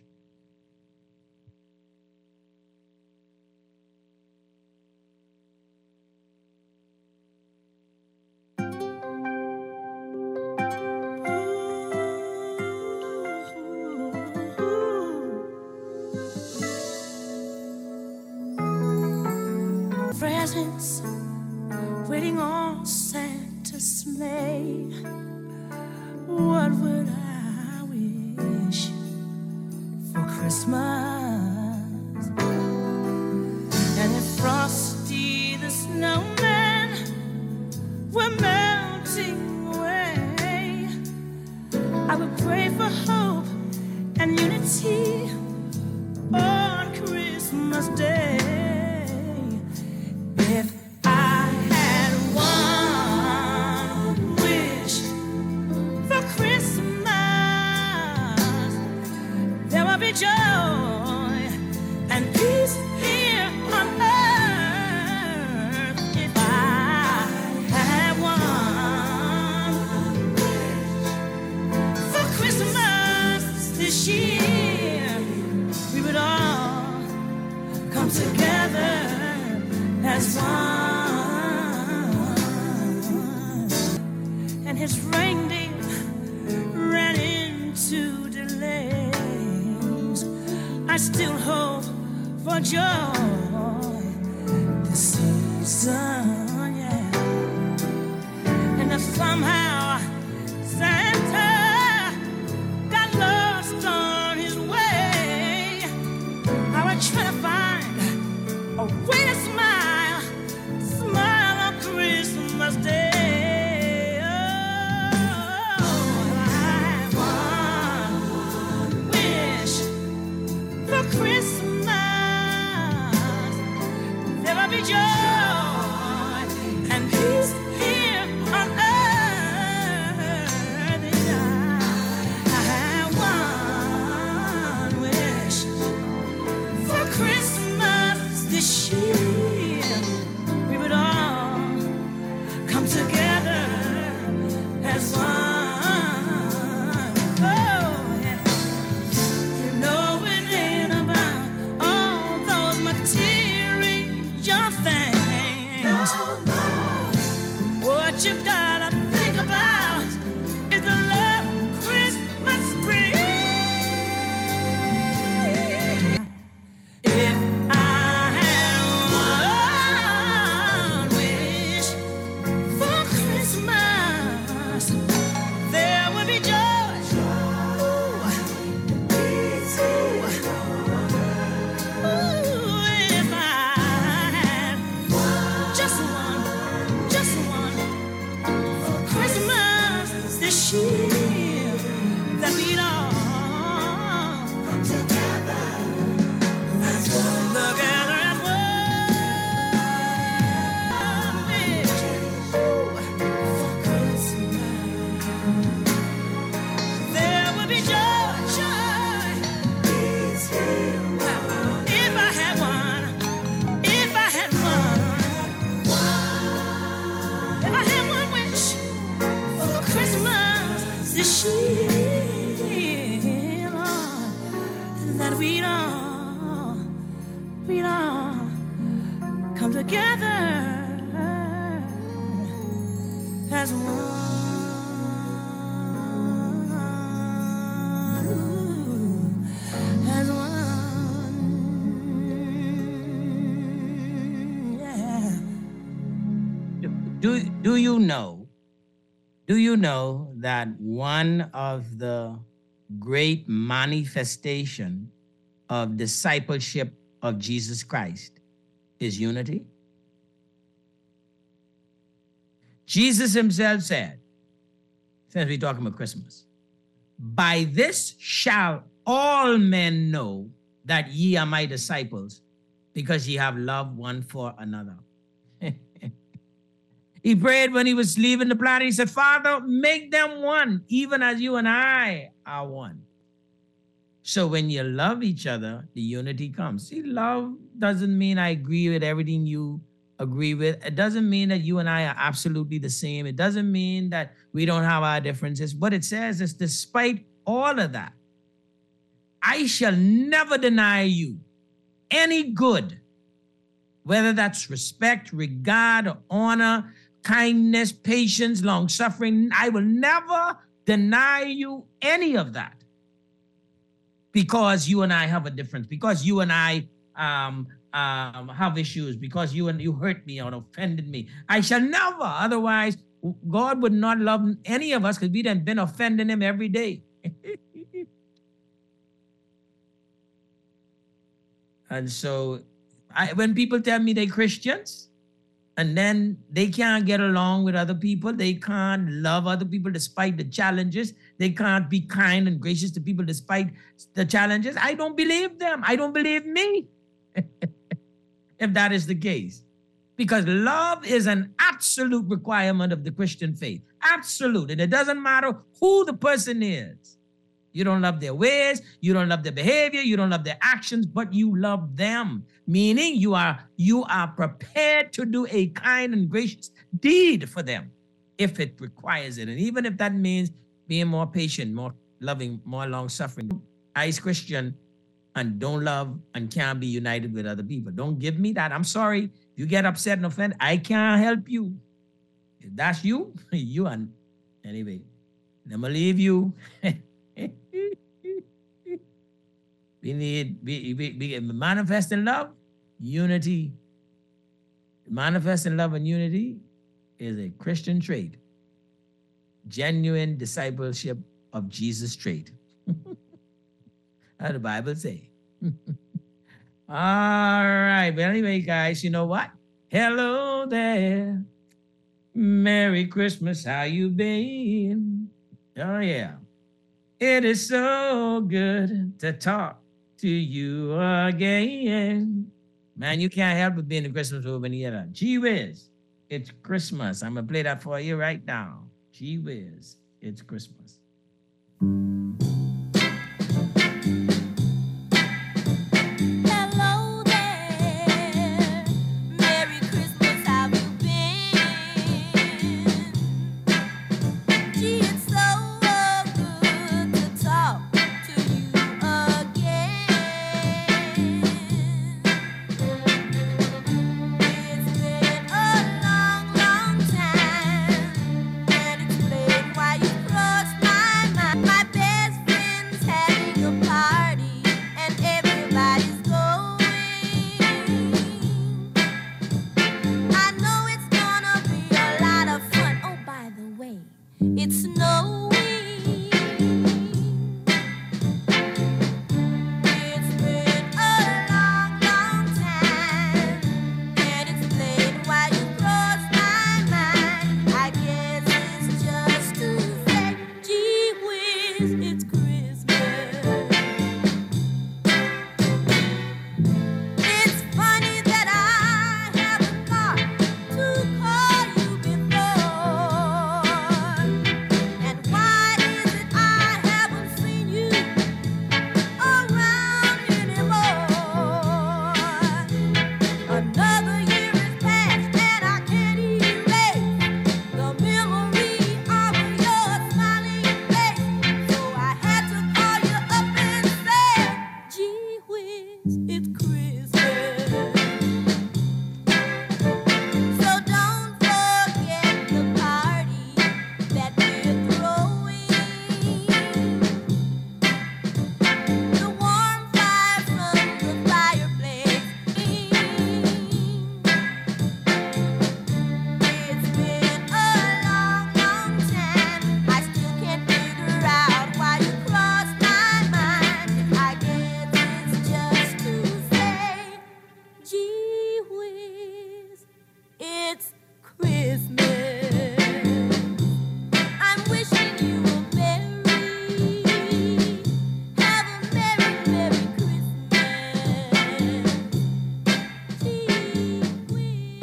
Presents waiting on Santa's sleigh. What would I wish for Christmas? And if Frosty the Snowman were melting away, I would pray for hope and unity on Christmas Day. If I had one wish for Christmas, there would be joy and peace here on earth. If I had one wish for Christmas this year, we would all come together as one. And his reindeer ran into delays. I still hope for joy this season, yeah. And if somehow Santa got lost on his way, I would try to find a way to smile, smile on Christmas Day. Oh, I have one wish for Christmas. There will be joy and peace here on earth. And I have one wish for Christmas this year, we would all come together as one. Oh, yeah. You know it ain't about all those material things. What you gotta think about is the love Christmas brings. If I had one wish for Christmas, there would be joy. Ooh, peace. Ooh, if I had just one, just one for Christmas this year, that we'd all come together. Let's go together as one wish for Christmas. There would be joy, joy, peace here. If I had one, if I had one, if I had one wish for Christmas this year, Lord, that we'd all, we'd all come together as one. As one, yeah. Do, do you know, do you know that one of the great manifestation of discipleship of Jesus Christ is unity? Jesus himself said, since we're talking about Christmas, by this shall all men know that ye are my disciples, because ye have love one for another. He prayed when he was leaving the planet. He said, Father, make them one, even as you and I are one. So when you love each other, the unity comes. See, love doesn't mean I agree with everything you agree with. It doesn't mean that you and I are absolutely the same. It doesn't mean that we don't have our differences. What it says is, despite all of that, I shall never deny you any good, whether that's respect, regard, honor, kindness, patience, long suffering. I will never deny you any of that, because you and I have a difference, because you and I um, um, have issues, because you and you hurt me or offended me. I shall never. Otherwise, God would not love any of us, because we'd have been offending him every day. And so I, when people tell me they're Christians and then they can't get along with other people, they can't love other people despite the challenges, they can't be kind and gracious to people despite the challenges, I don't believe them. I don't believe me. If that is the case. Because love is an absolute requirement of the Christian faith. Absolute. And it doesn't matter who the person is. You don't love their ways, you don't love their behavior, you don't love their actions, but you love them. Meaning you are, you are prepared to do a kind and gracious deed for them if it requires it. And even if that means being more patient, more loving, more long-suffering. I is Christian and don't love and can't be united with other people. Don't give me that. I'm sorry. You get upset and offended, I can't help you. If that's you, you are. Anyway, let me leave you. We need, we, we, we manifest in love, unity. Manifest in love and unity is a Christian trait. Genuine discipleship of Jesus trait. How the Bible say. All right. But anyway, guys, you know what? Hello there. Merry Christmas. How you been? Oh, yeah. It is so good to talk to you again. Man, you can't help but be in the Christmas mood when you hear that. Gee whiz, it's Christmas. I'm going to play that for you right now. Gee whiz, it's Christmas. Hello there. Merry Christmas, how you been? Gee, it's so good to talk to you again. It's been a long, long time. Can't explain why you crossed my mind. My best friend's having a party and everybody's going. I know it's gonna be a lot of fun. Oh, by the way, it's snowing. It's been a long, long time. Can't explain why you crossed my mind. I guess it's just to say, gee whiz, it's Christmas. It's funny that I haven't thought to call you before. And why is it I haven't seen you around anymore? Another year has passed and I can't erase the memory of your smiling face. So I had to call you up and say, gee whiz, it's Christmas. So don't forget the party that we're throwing. The warm fire from the fireplace. It's been a long, long time. I still can't figure out why you crossed my mind. I guess it's just to say, gee whiz, it's Christmas. I'm wishing you a merry, have a merry, merry Christmas. Gee whiz,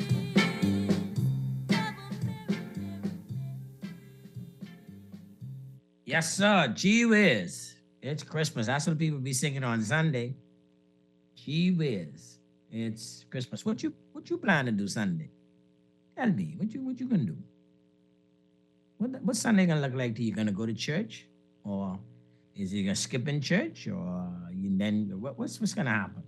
have a merry, Yes, sir. Gee whiz. It's Christmas. That's what people be singing on Sunday. Gee whiz. It's Christmas. What you what you plan to do Sunday? Tell me. What you what you gonna do? What what's Sunday gonna look like to you? You gonna go to church? Or is you gonna skip in church? Or you then what, what's what's gonna happen?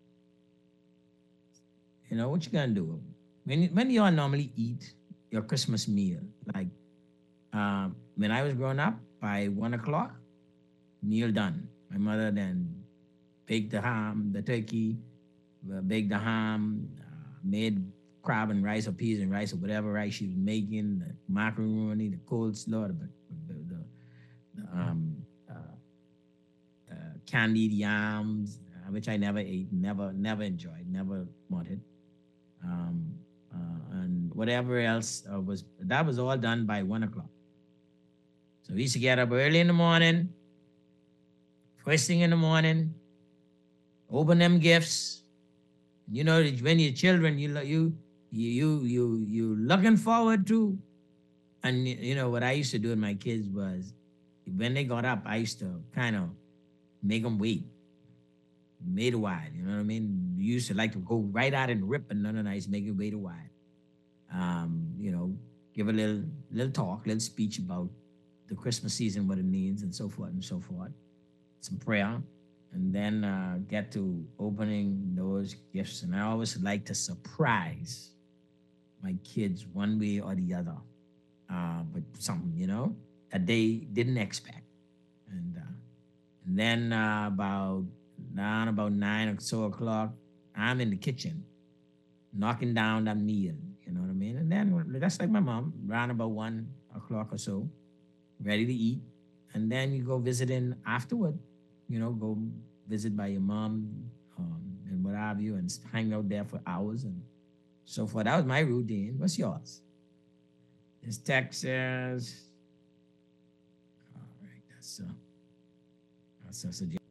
You know, what you gonna do? When when you all normally eat your Christmas meal? Like um, when I was growing up, by one o'clock, meal done. My mother then baked the ham, the turkey, uh, baked the ham, uh, made crab and rice or peas and rice or whatever rice she was making, the macaroni, the coleslaw, the, the, the, the um, uh, uh, candied yams, uh, which I never ate, never, never enjoyed, never wanted. Um, uh, and whatever else uh, was, that was all done by one o'clock. So we used to get up early in the morning, first thing in the morning, open them gifts. You know, when you're children, you you you you you looking forward to. And you know what I used to do with my kids was, when they got up, I used to kind of make them wait, made a while. You know what I mean? You used to like to go right out and rip, and none of us make it wait a while. Um, you know, give a little little talk, little speech about the Christmas season, what it means, and so forth and so forth. Some prayer, and then uh, get to opening those gifts. And I always like to surprise my kids one way or the other, uh, but something, you know, that they didn't expect. And, uh, and then uh, about around about nine or so o'clock, I'm in the kitchen, knocking down that meal. You know what I mean? And then that's like my mom, around about one o'clock or so, ready to eat. And then you go visiting afterward, you know, go visit by your mom um, and what have you, and hang out there for hours and so forth. That was my routine. What's yours? It's Texas. All right, that's uh, that's a suggestion.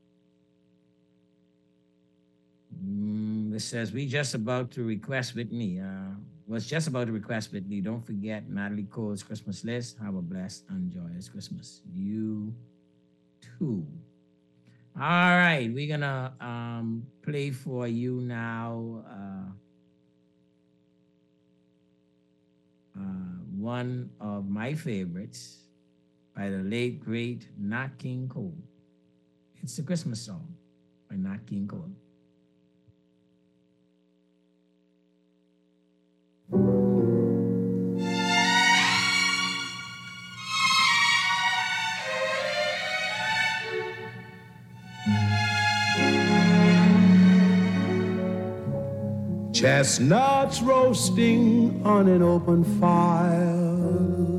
Mm, this says, we just about to request Whitney. Uh, was just about to request Whitney. Don't forget Natalie Cole's Christmas list. Have a blessed and joyous Christmas. You too. All right, we're gonna um, play for you now uh, uh, one of my favorites by the late, great Nat King Cole. It's the Christmas song by Nat King Cole. Chestnuts roasting on an open fire,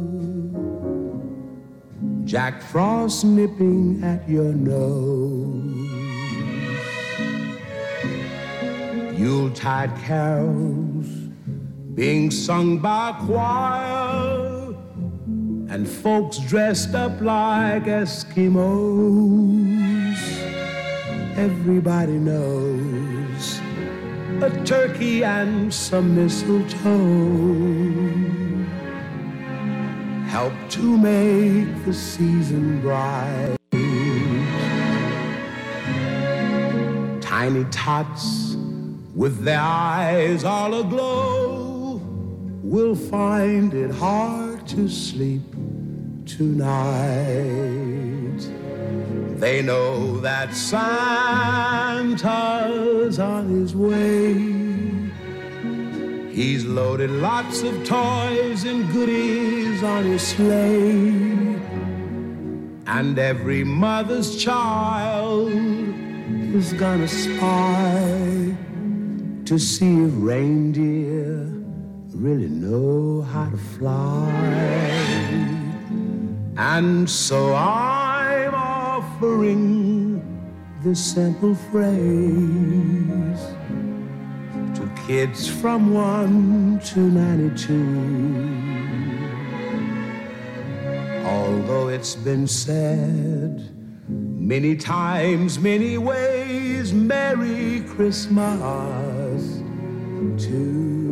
Jack Frost nipping at your nose, Yuletide carols being sung by a choir, and folks dressed up like Eskimos. Everybody knows a turkey and some mistletoe help to make the season bright. Tiny tots with their eyes all aglow will find it hard to sleep tonight. They know that Santa's on his way. He's loaded lots of toys and goodies on his sleigh. And every mother's child is gonna spy to see if reindeer really know how to fly. And so I'm offering this simple phrase to kids from one to ninety-two. Although it's been said many times, many ways, Merry Christmas to you.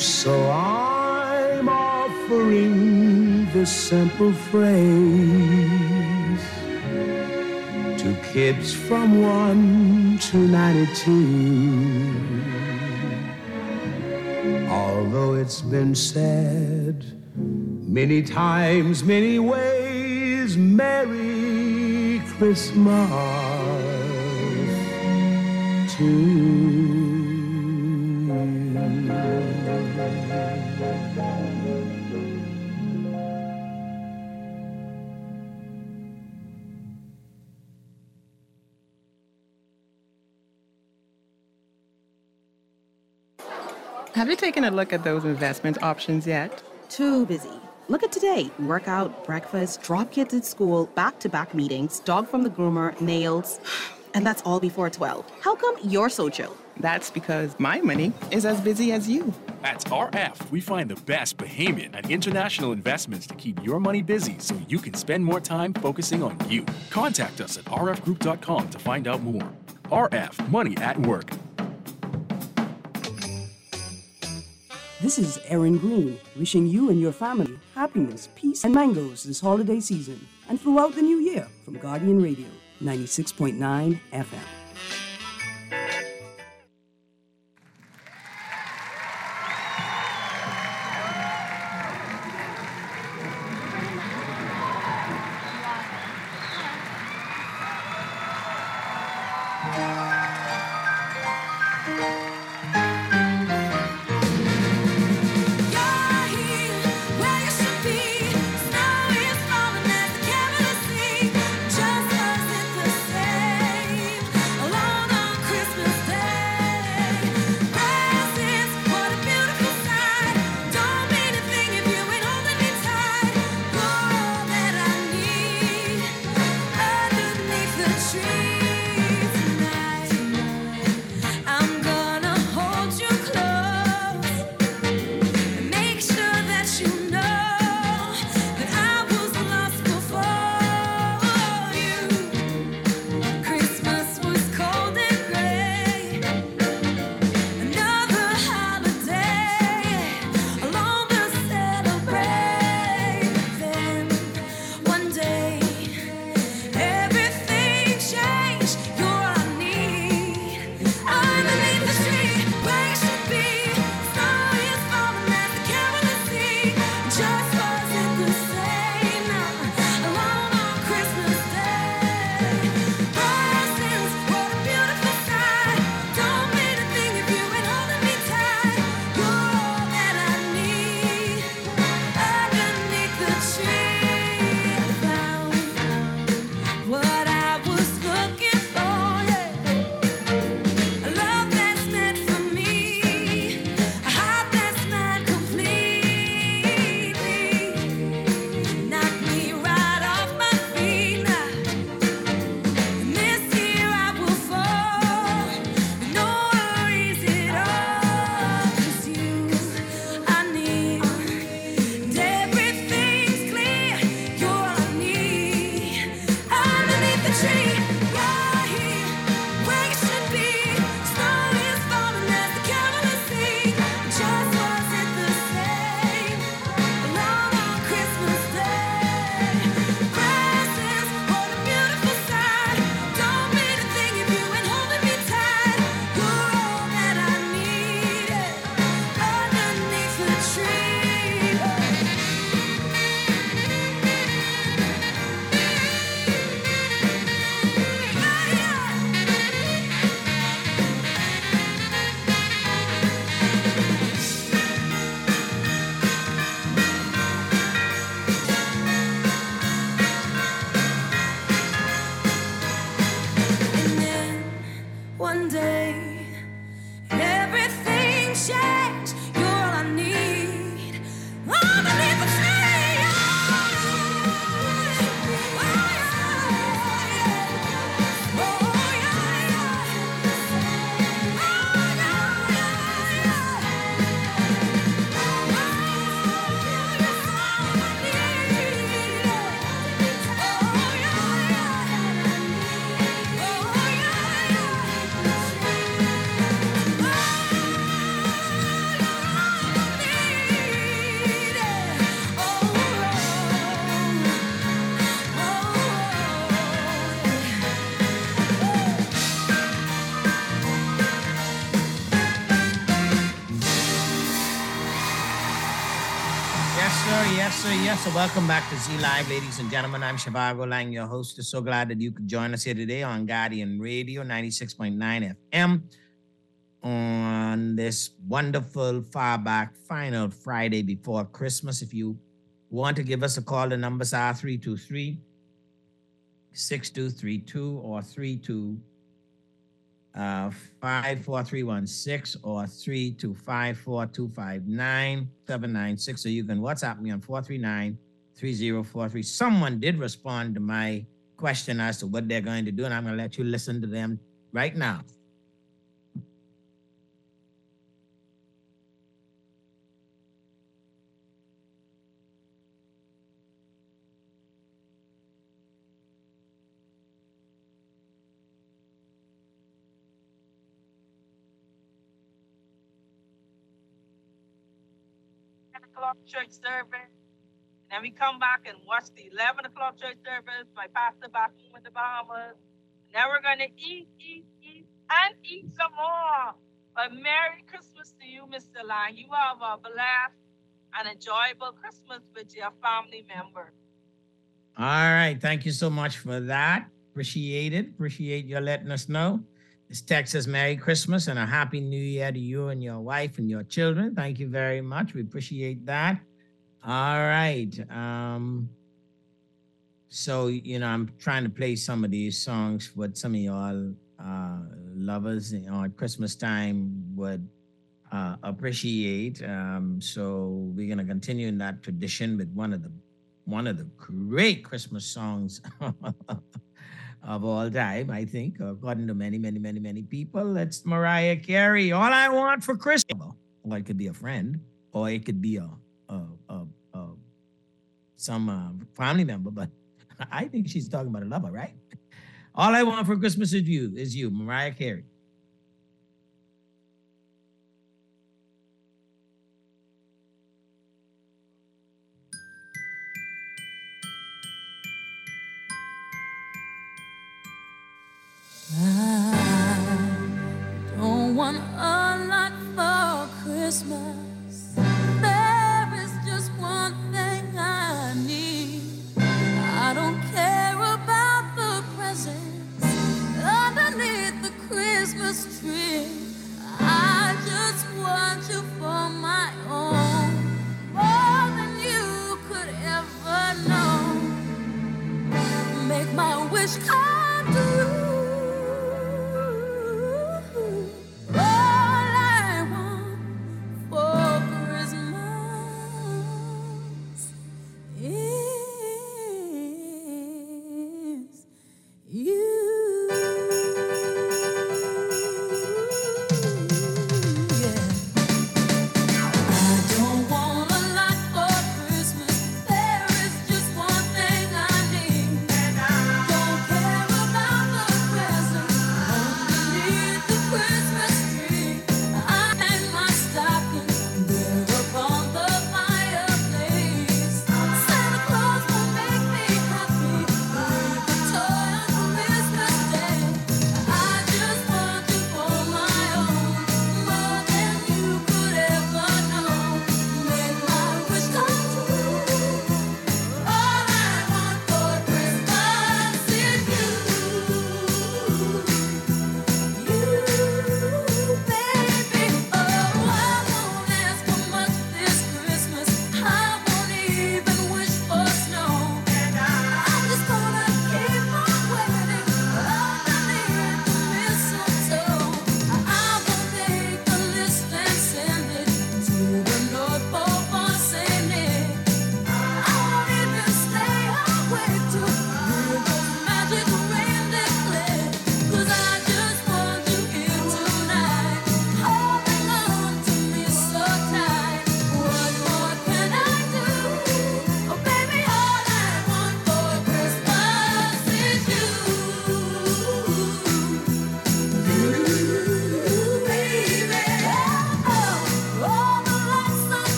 So I'm offering this simple phrase to kids from one to ninety-two. Although it's been said many times, many ways, Merry Christmas to you. Have you taken a look at those investment options yet? Too busy. Look at today. Workout, breakfast, drop kids at school, back-to-back meetings, dog from the groomer, nails. And that's all before twelve. How come you're so chill? That's because my money is as busy as you. At R F, we find the best Bahamian and international investments to keep your money busy so you can spend more time focusing on you. Contact us at r f group dot com to find out more. R F, money at work. This is Erin Green, wishing you and your family happiness, peace, and mangoes this holiday season and throughout the new year from Guardian Radio, ninety-six point nine F M. I'm gonna Yes, sir. Yes, sir. Welcome back to Z Live, ladies and gentlemen. I'm Shivago Lang, your host. I'm so glad that you could join us here today on Guardian Radio, ninety-six point nine F M, on this wonderful, far back, final Friday before Christmas. If you want to give us a call, the numbers are three two three, six two three two or three two five four three one six or three two five four two five nine seven nine six. So you can WhatsApp me on four three nine three zero four three. Someone did respond to my question as to what they're going to do, and I'm going to let you listen to them right now. O'clock church service. And then we come back and watch the eleven o'clock church service by Pastor back home in the Bahamas. And then we're going to eat, eat, eat, and eat some more. But Merry Christmas to you, Mister Lang. You have a blessed and enjoyable Christmas with your family member. All right. Thank you so much for that. Appreciate it. Appreciate you letting us know. This text says Merry Christmas and a Happy New Year to you and your wife and your children. Thank you very much. We appreciate that. All right. Um, so, you know, I'm trying to play some of these songs what some of y'all uh, lovers, you know, at Christmas time would uh, appreciate. Um, so we're going to continue in that tradition with one of the one of the great Christmas songs of all time, I think, according to many, many, many, many people. It's Mariah Carey, All I Want for Christmas. Or it could be a friend, or it could be a, a, a, a some uh, family member, but I think she's talking about a lover, right? All I Want for Christmas is you, is you, Mariah Carey. I don't want a lot for Christmas. There is just one thing I need. I don't care about the presents underneath the Christmas tree. I just want you for my own, more than you could ever know. Make my wish come true.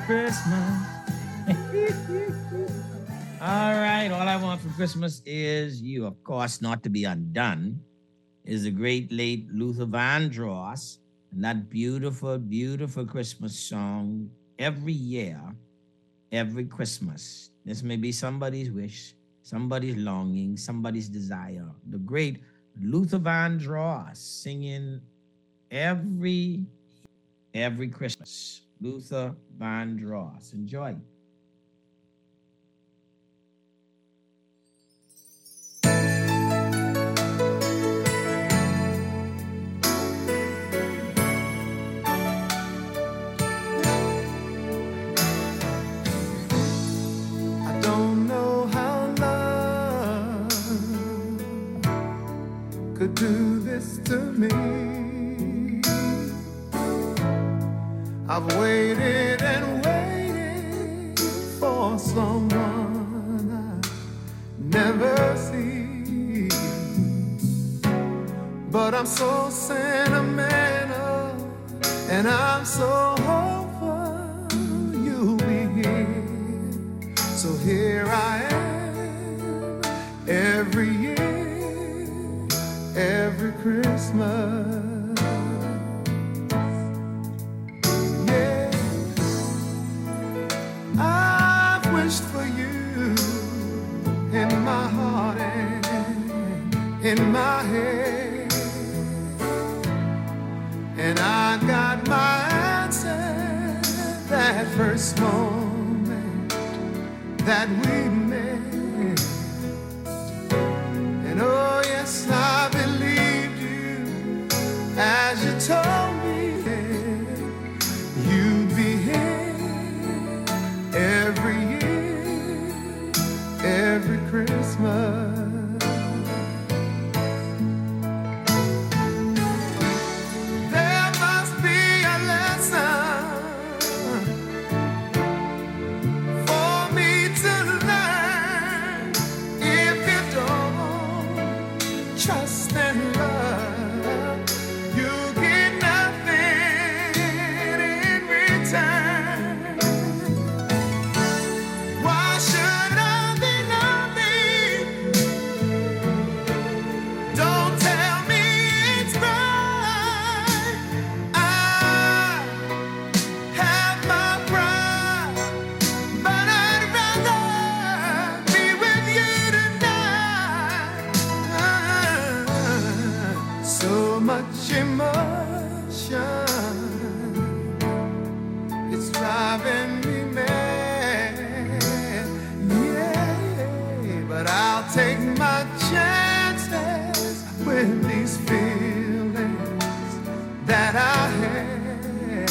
Christmas. All right, all I want for Christmas is you, of course, not to be undone, is the great late Luther Vandross, and that beautiful, beautiful Christmas song every year, every Christmas. This may be somebody's wish, somebody's longing, somebody's desire. The great Luther Vandross singing every, every Christmas. Luther Vandross. Enjoy. I don't know how love could do this to me. I've waited and waited for someone I never see, but I'm so sentimental and I'm so hopeful you'll be here. So here I am every year, every Christmas. For you in my heart and in my head, and I got my answer that first moment that we met. And oh yes, I believed you as you told me that you'd be here every year, every Christmas. There must be a lesson for me to learn. If you don't trust and love, you get nothing in return. Why should I be lonely? Don't tell me it's right. I have my pride, but I'd rather be with you tonight. So much emotion, it's driving me mad. Yeah, but I'll take my chances with these feelings that I have,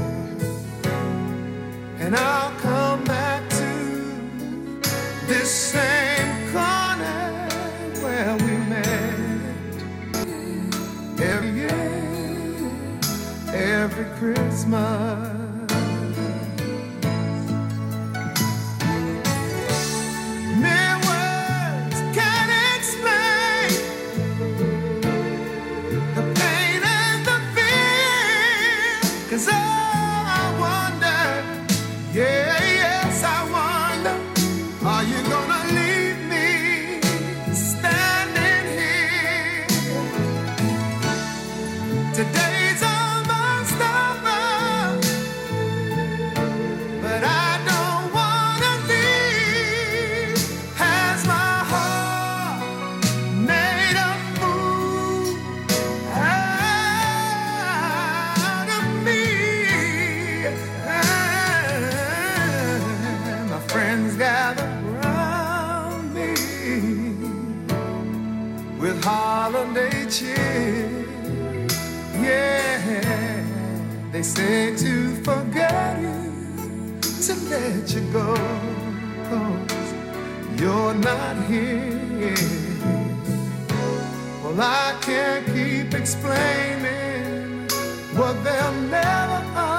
and I'll come back to this same corner where we met every year, every Christmas. Mere words can't explain the pain and the fear. 'Cause oh, I wonder, yeah, yes, I wonder, are you gonna leave me standing here? Today's almost over, but I don't wanna leave. Has my heart made a fool out of me? And my friends gather around me with holiday cheer. Yeah, they say to forget you, to let you go, 'cause you're not here. Well, I can't keep explaining what they'll never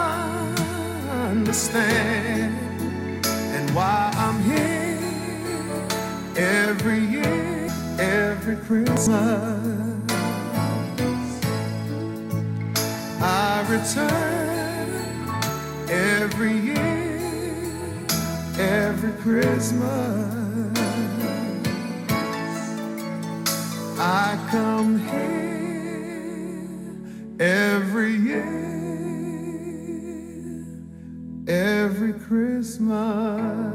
understand, and why I'm here every year, every Christmas. I return every year, Every Christmas I come here, every year, every Christmas.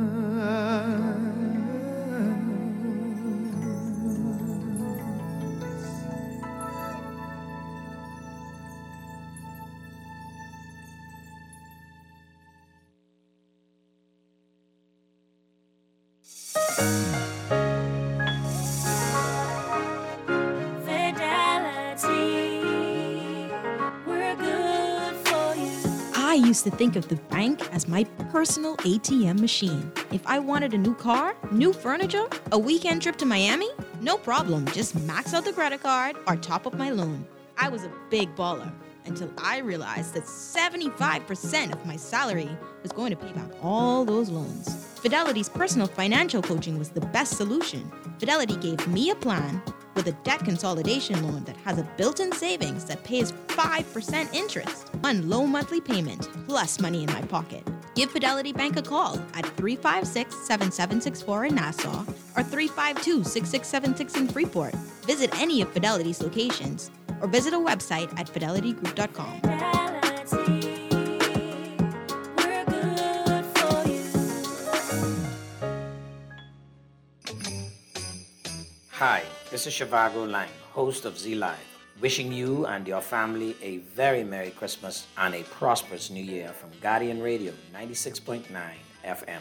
I used to think of the bank as my personal A T M machine. If I wanted a new car, new furniture, a weekend trip to Miami, no problem, just max out the credit card or top up my loan. I was a big baller until I realized that seventy-five percent of my salary was going to pay back all those loans. Fidelity's personal financial coaching was the best solution. Fidelity gave me a plan with a debt consolidation loan that has a built-in savings that pays five percent interest, one low monthly payment, plus money in my pocket. Give Fidelity Bank a call at three five six, seven seven six four in Nassau or three five two, six six seven six in Freeport. Visit any of Fidelity's locations or visit a website at fidelity group dot com. Hi, this is Shivago Lang, host of Z Live, wishing you and your family a very Merry Christmas and a prosperous New Year from Guardian Radio ninety-six point nine F M.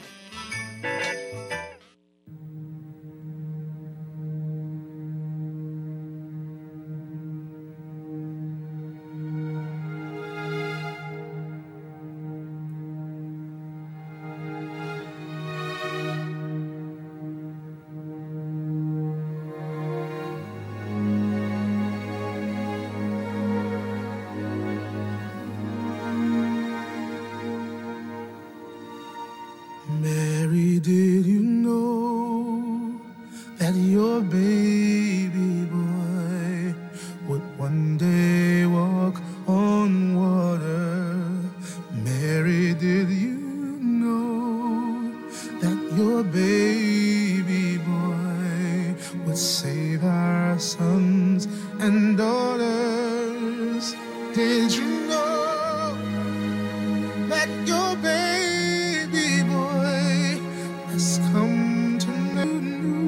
Mary, did you know that your baby boy would one day walk on water? Mary, did you know that your baby boy would save our sons and daughters? Did you know that your baby boy has come to know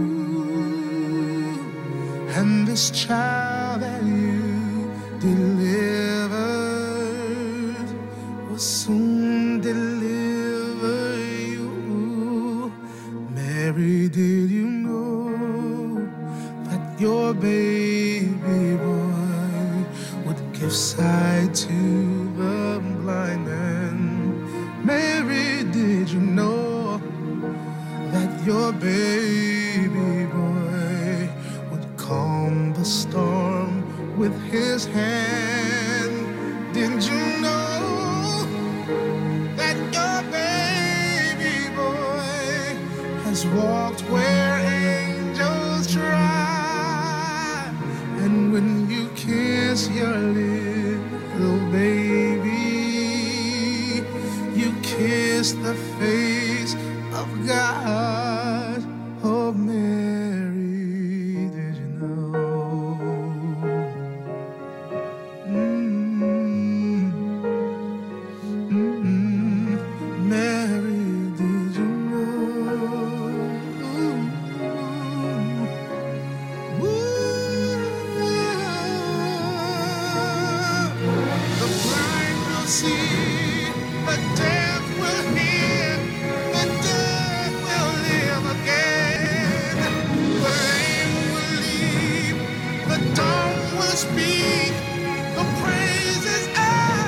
you, and this child that you delivered will soon deliver you? Mary, did you know that your baby boy would give sight to the blind man? Mary, did you know that your baby boy would calm the storm with his hand? Did you know that your baby boy has walked where angels try? And when you kiss your little baby, you kiss the face of God. Oh, Mary, did you know? Mm, mm, Mary, did you know? Ooh, the blind will see, the deaf will hear, the dead will live again. The lame will leap, the dumb will speak, the praises of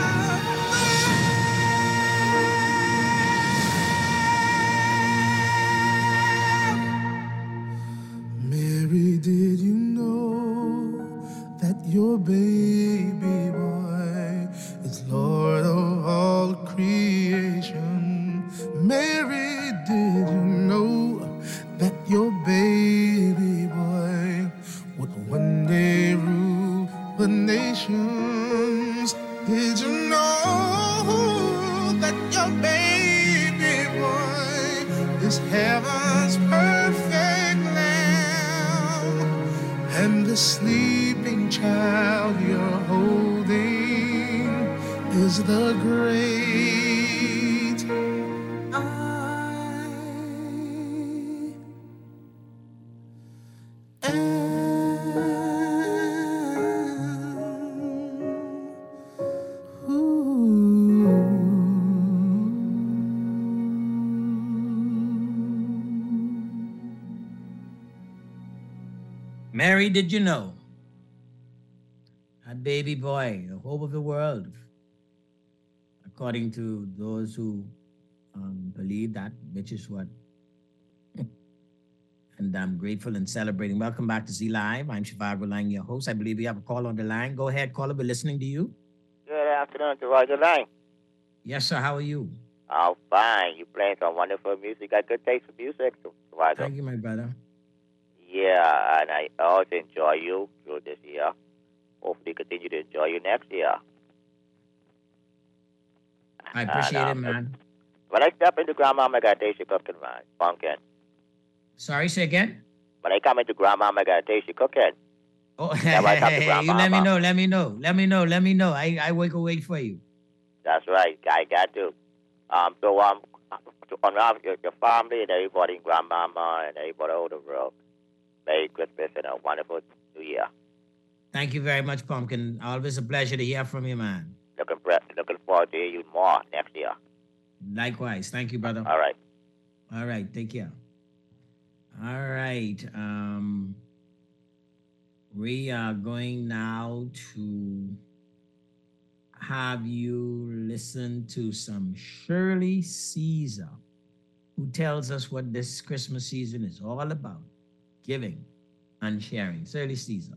Mary, did you know that your baby boy is Lord of all creation? Mary, did you know that your baby boy would one day rule the nations? Did you know that your baby boy is heaven's perfect lamb, and the sleeping child you're holding is the great I am. Mary, did you know that baby boy, the hope of the world, according to those who um, believe that, which is what, and I'm grateful and celebrating. Welcome back to Z Live. I'm Shivago Lang, your host. I believe we have a call on the line. Go ahead, caller. We're listening to you. Good afternoon, to Roger Lang. Yes, sir. How are you? Oh, fine. You playing some wonderful music. Got good taste for music, Roger. Thank you, my brother. Yeah, and I always enjoy you through this year. Hopefully continue to enjoy you next year. I appreciate and, it, um, man. When I step into Grandmama, I got to taste your cooking, man. Pumpkin. Sorry, say again? When I come into Grandmama, I got to taste your cooking. Oh, That's why I come to you let me Grandmama. know, let me know, let me know, let me know. I, I will go wait for you. That's right. I got to. Um, so, um, to honor your, your family and everybody in Grandmama and everybody over the world, Merry Christmas and a wonderful New Year. Thank you very much, Pumpkin. Always a pleasure to hear from you, man. Looking, pre- looking forward to hear you more next year. Likewise. Thank you, brother. All right. All right. Take care. All right. Um, we are going now to have you listen to some Shirley Caesar, who tells us what this Christmas season is all about. Giving and sharing. Shirley Caesar.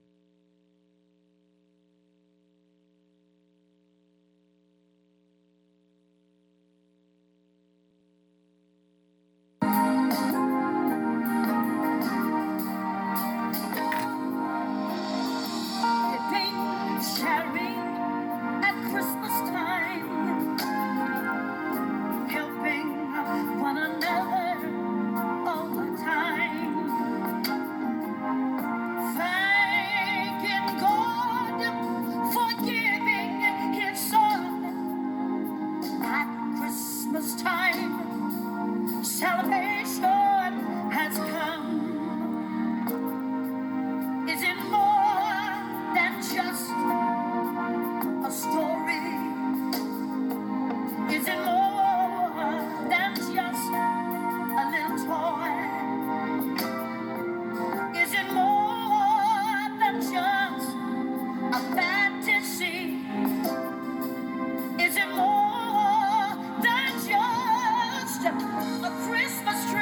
Giving, sharing at Christmas time, helping one another all the time. Thanking God for giving His Son at Christmas time. Salvation has come. Is it more than just a story? Is it more than just a little toy? Is it more than just a fantasy? Is it more than just a Christmas tree?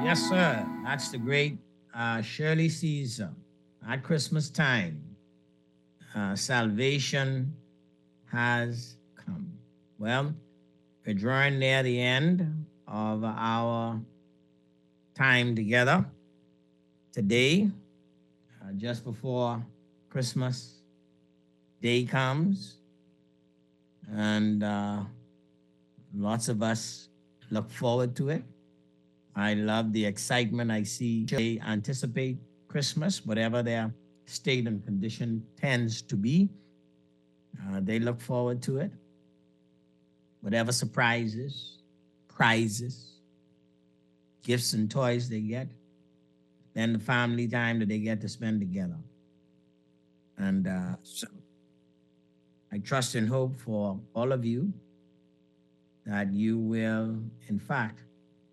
Yes, sir. That's the great uh, Shirley Caesar. At Christmas time, uh, salvation has come. Well, we're drawing near the end of our time together. Today, uh, just before Christmas Day comes, and uh, lots of us look forward to it. I love the excitement I see. They anticipate Christmas, whatever their state and condition tends to be. Uh, they look forward to it. Whatever surprises, prizes, gifts and toys they get, then the family time that they get to spend together. And uh, so I trust and hope for all of you that you will, in fact,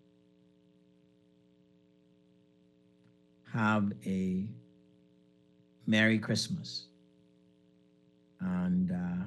have a Merry Christmas. And uh,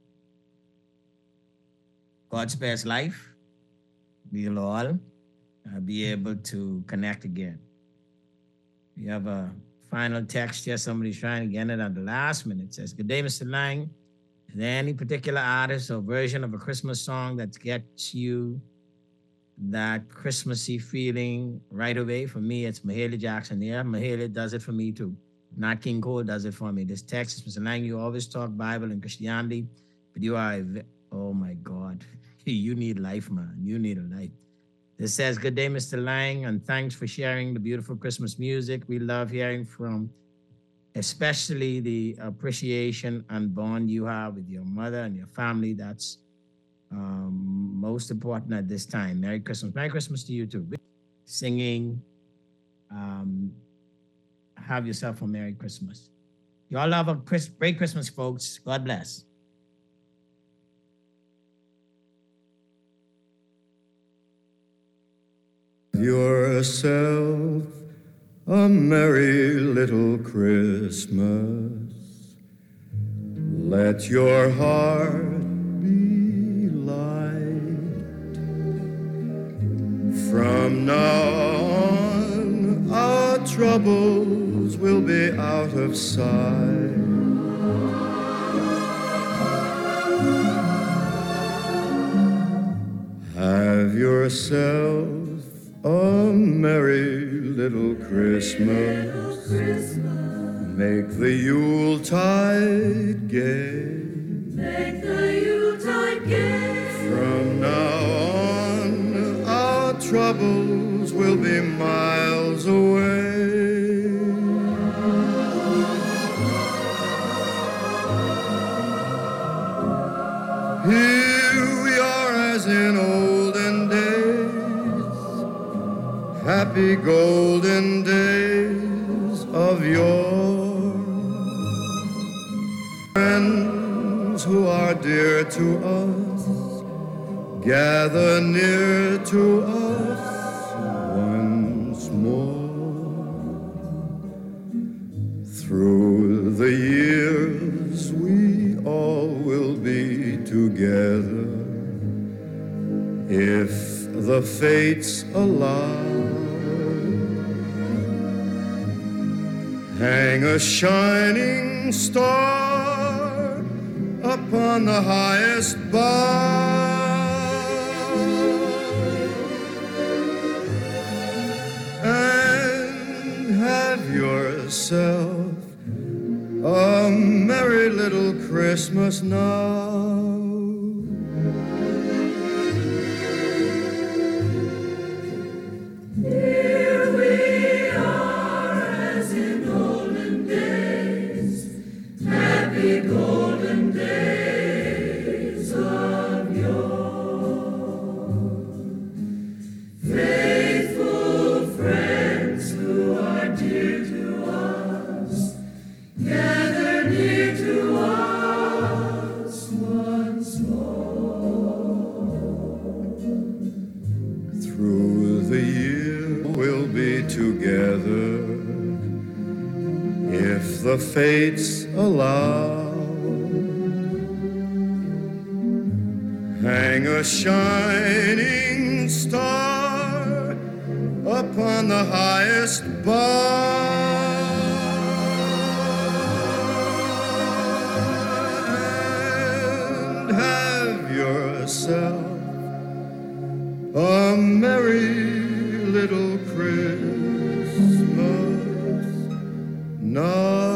God spares life. We'll all uh, be able to connect again. We have a final text here. Somebody's trying to get it at the last minute. It says, good day, Mister Lang. Is there any particular artist or version of a Christmas song that gets you that Christmassy feeling right away? For me, it's Mahalia Jackson. Yeah, Mahalia does it for me too. Nat King Cole does it for me. This text is, Mister Lang, you always talk Bible and Christianity, but you are, a, oh my God, you need life, man. You need a life. This says, good day, Mister Lang, and thanks for sharing the beautiful Christmas music. We love hearing from, especially the appreciation and bond you have with your mother and your family. That's um, most important at this time. Merry Christmas. Merry Christmas to you too. Singing, um, have yourself a Merry Christmas. You all have a Chris- great Christmas, folks. God bless. Yourself a merry little Christmas. Let your heart be light. From now on, our troubles will be out of sight. Have yourself a merry little Christmas. Make the Yuletide gay. Make the Yuletide gay. From now on, our troubles will be miles away. Here we are as in olden days, happy golden days of yore. Friends who are dear to us, gather near to us once more. Through the years we all will be together, if the fates allow. Hang a shining star upon the highest bough, and have yourself a merry little Christmas now. Here we are as in olden days, happy golden days of yore. Faithful friends who are dear to us, gather near to us once more. Through the year we'll be together, if the fates allow. Hang a shining star upon the highest bar. And have yourself a merry little Christmas now.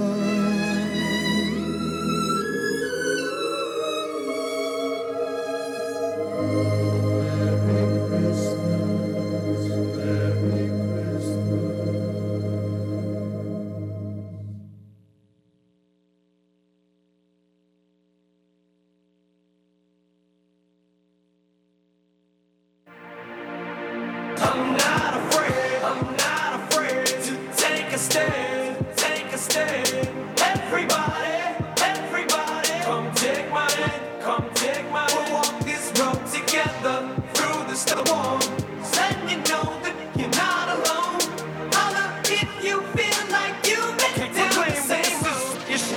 I'm not afraid, I'm not afraid to take a stand, take a stand. Everybody, everybody, come take my hand, come take my hand. We'll walk this road together through the storm. Letting you know that you're not alone. Holla if you feel like you've been down the same road.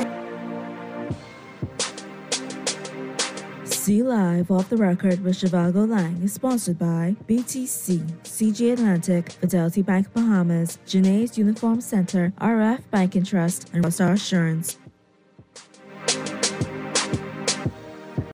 See Live Off the Record with Zhivago Lang is sponsored by B T C, C G Atlantic, Fidelity Bank Bahamas, Janae's Uniform Center, R F Bank and Trust, and Star Assurance.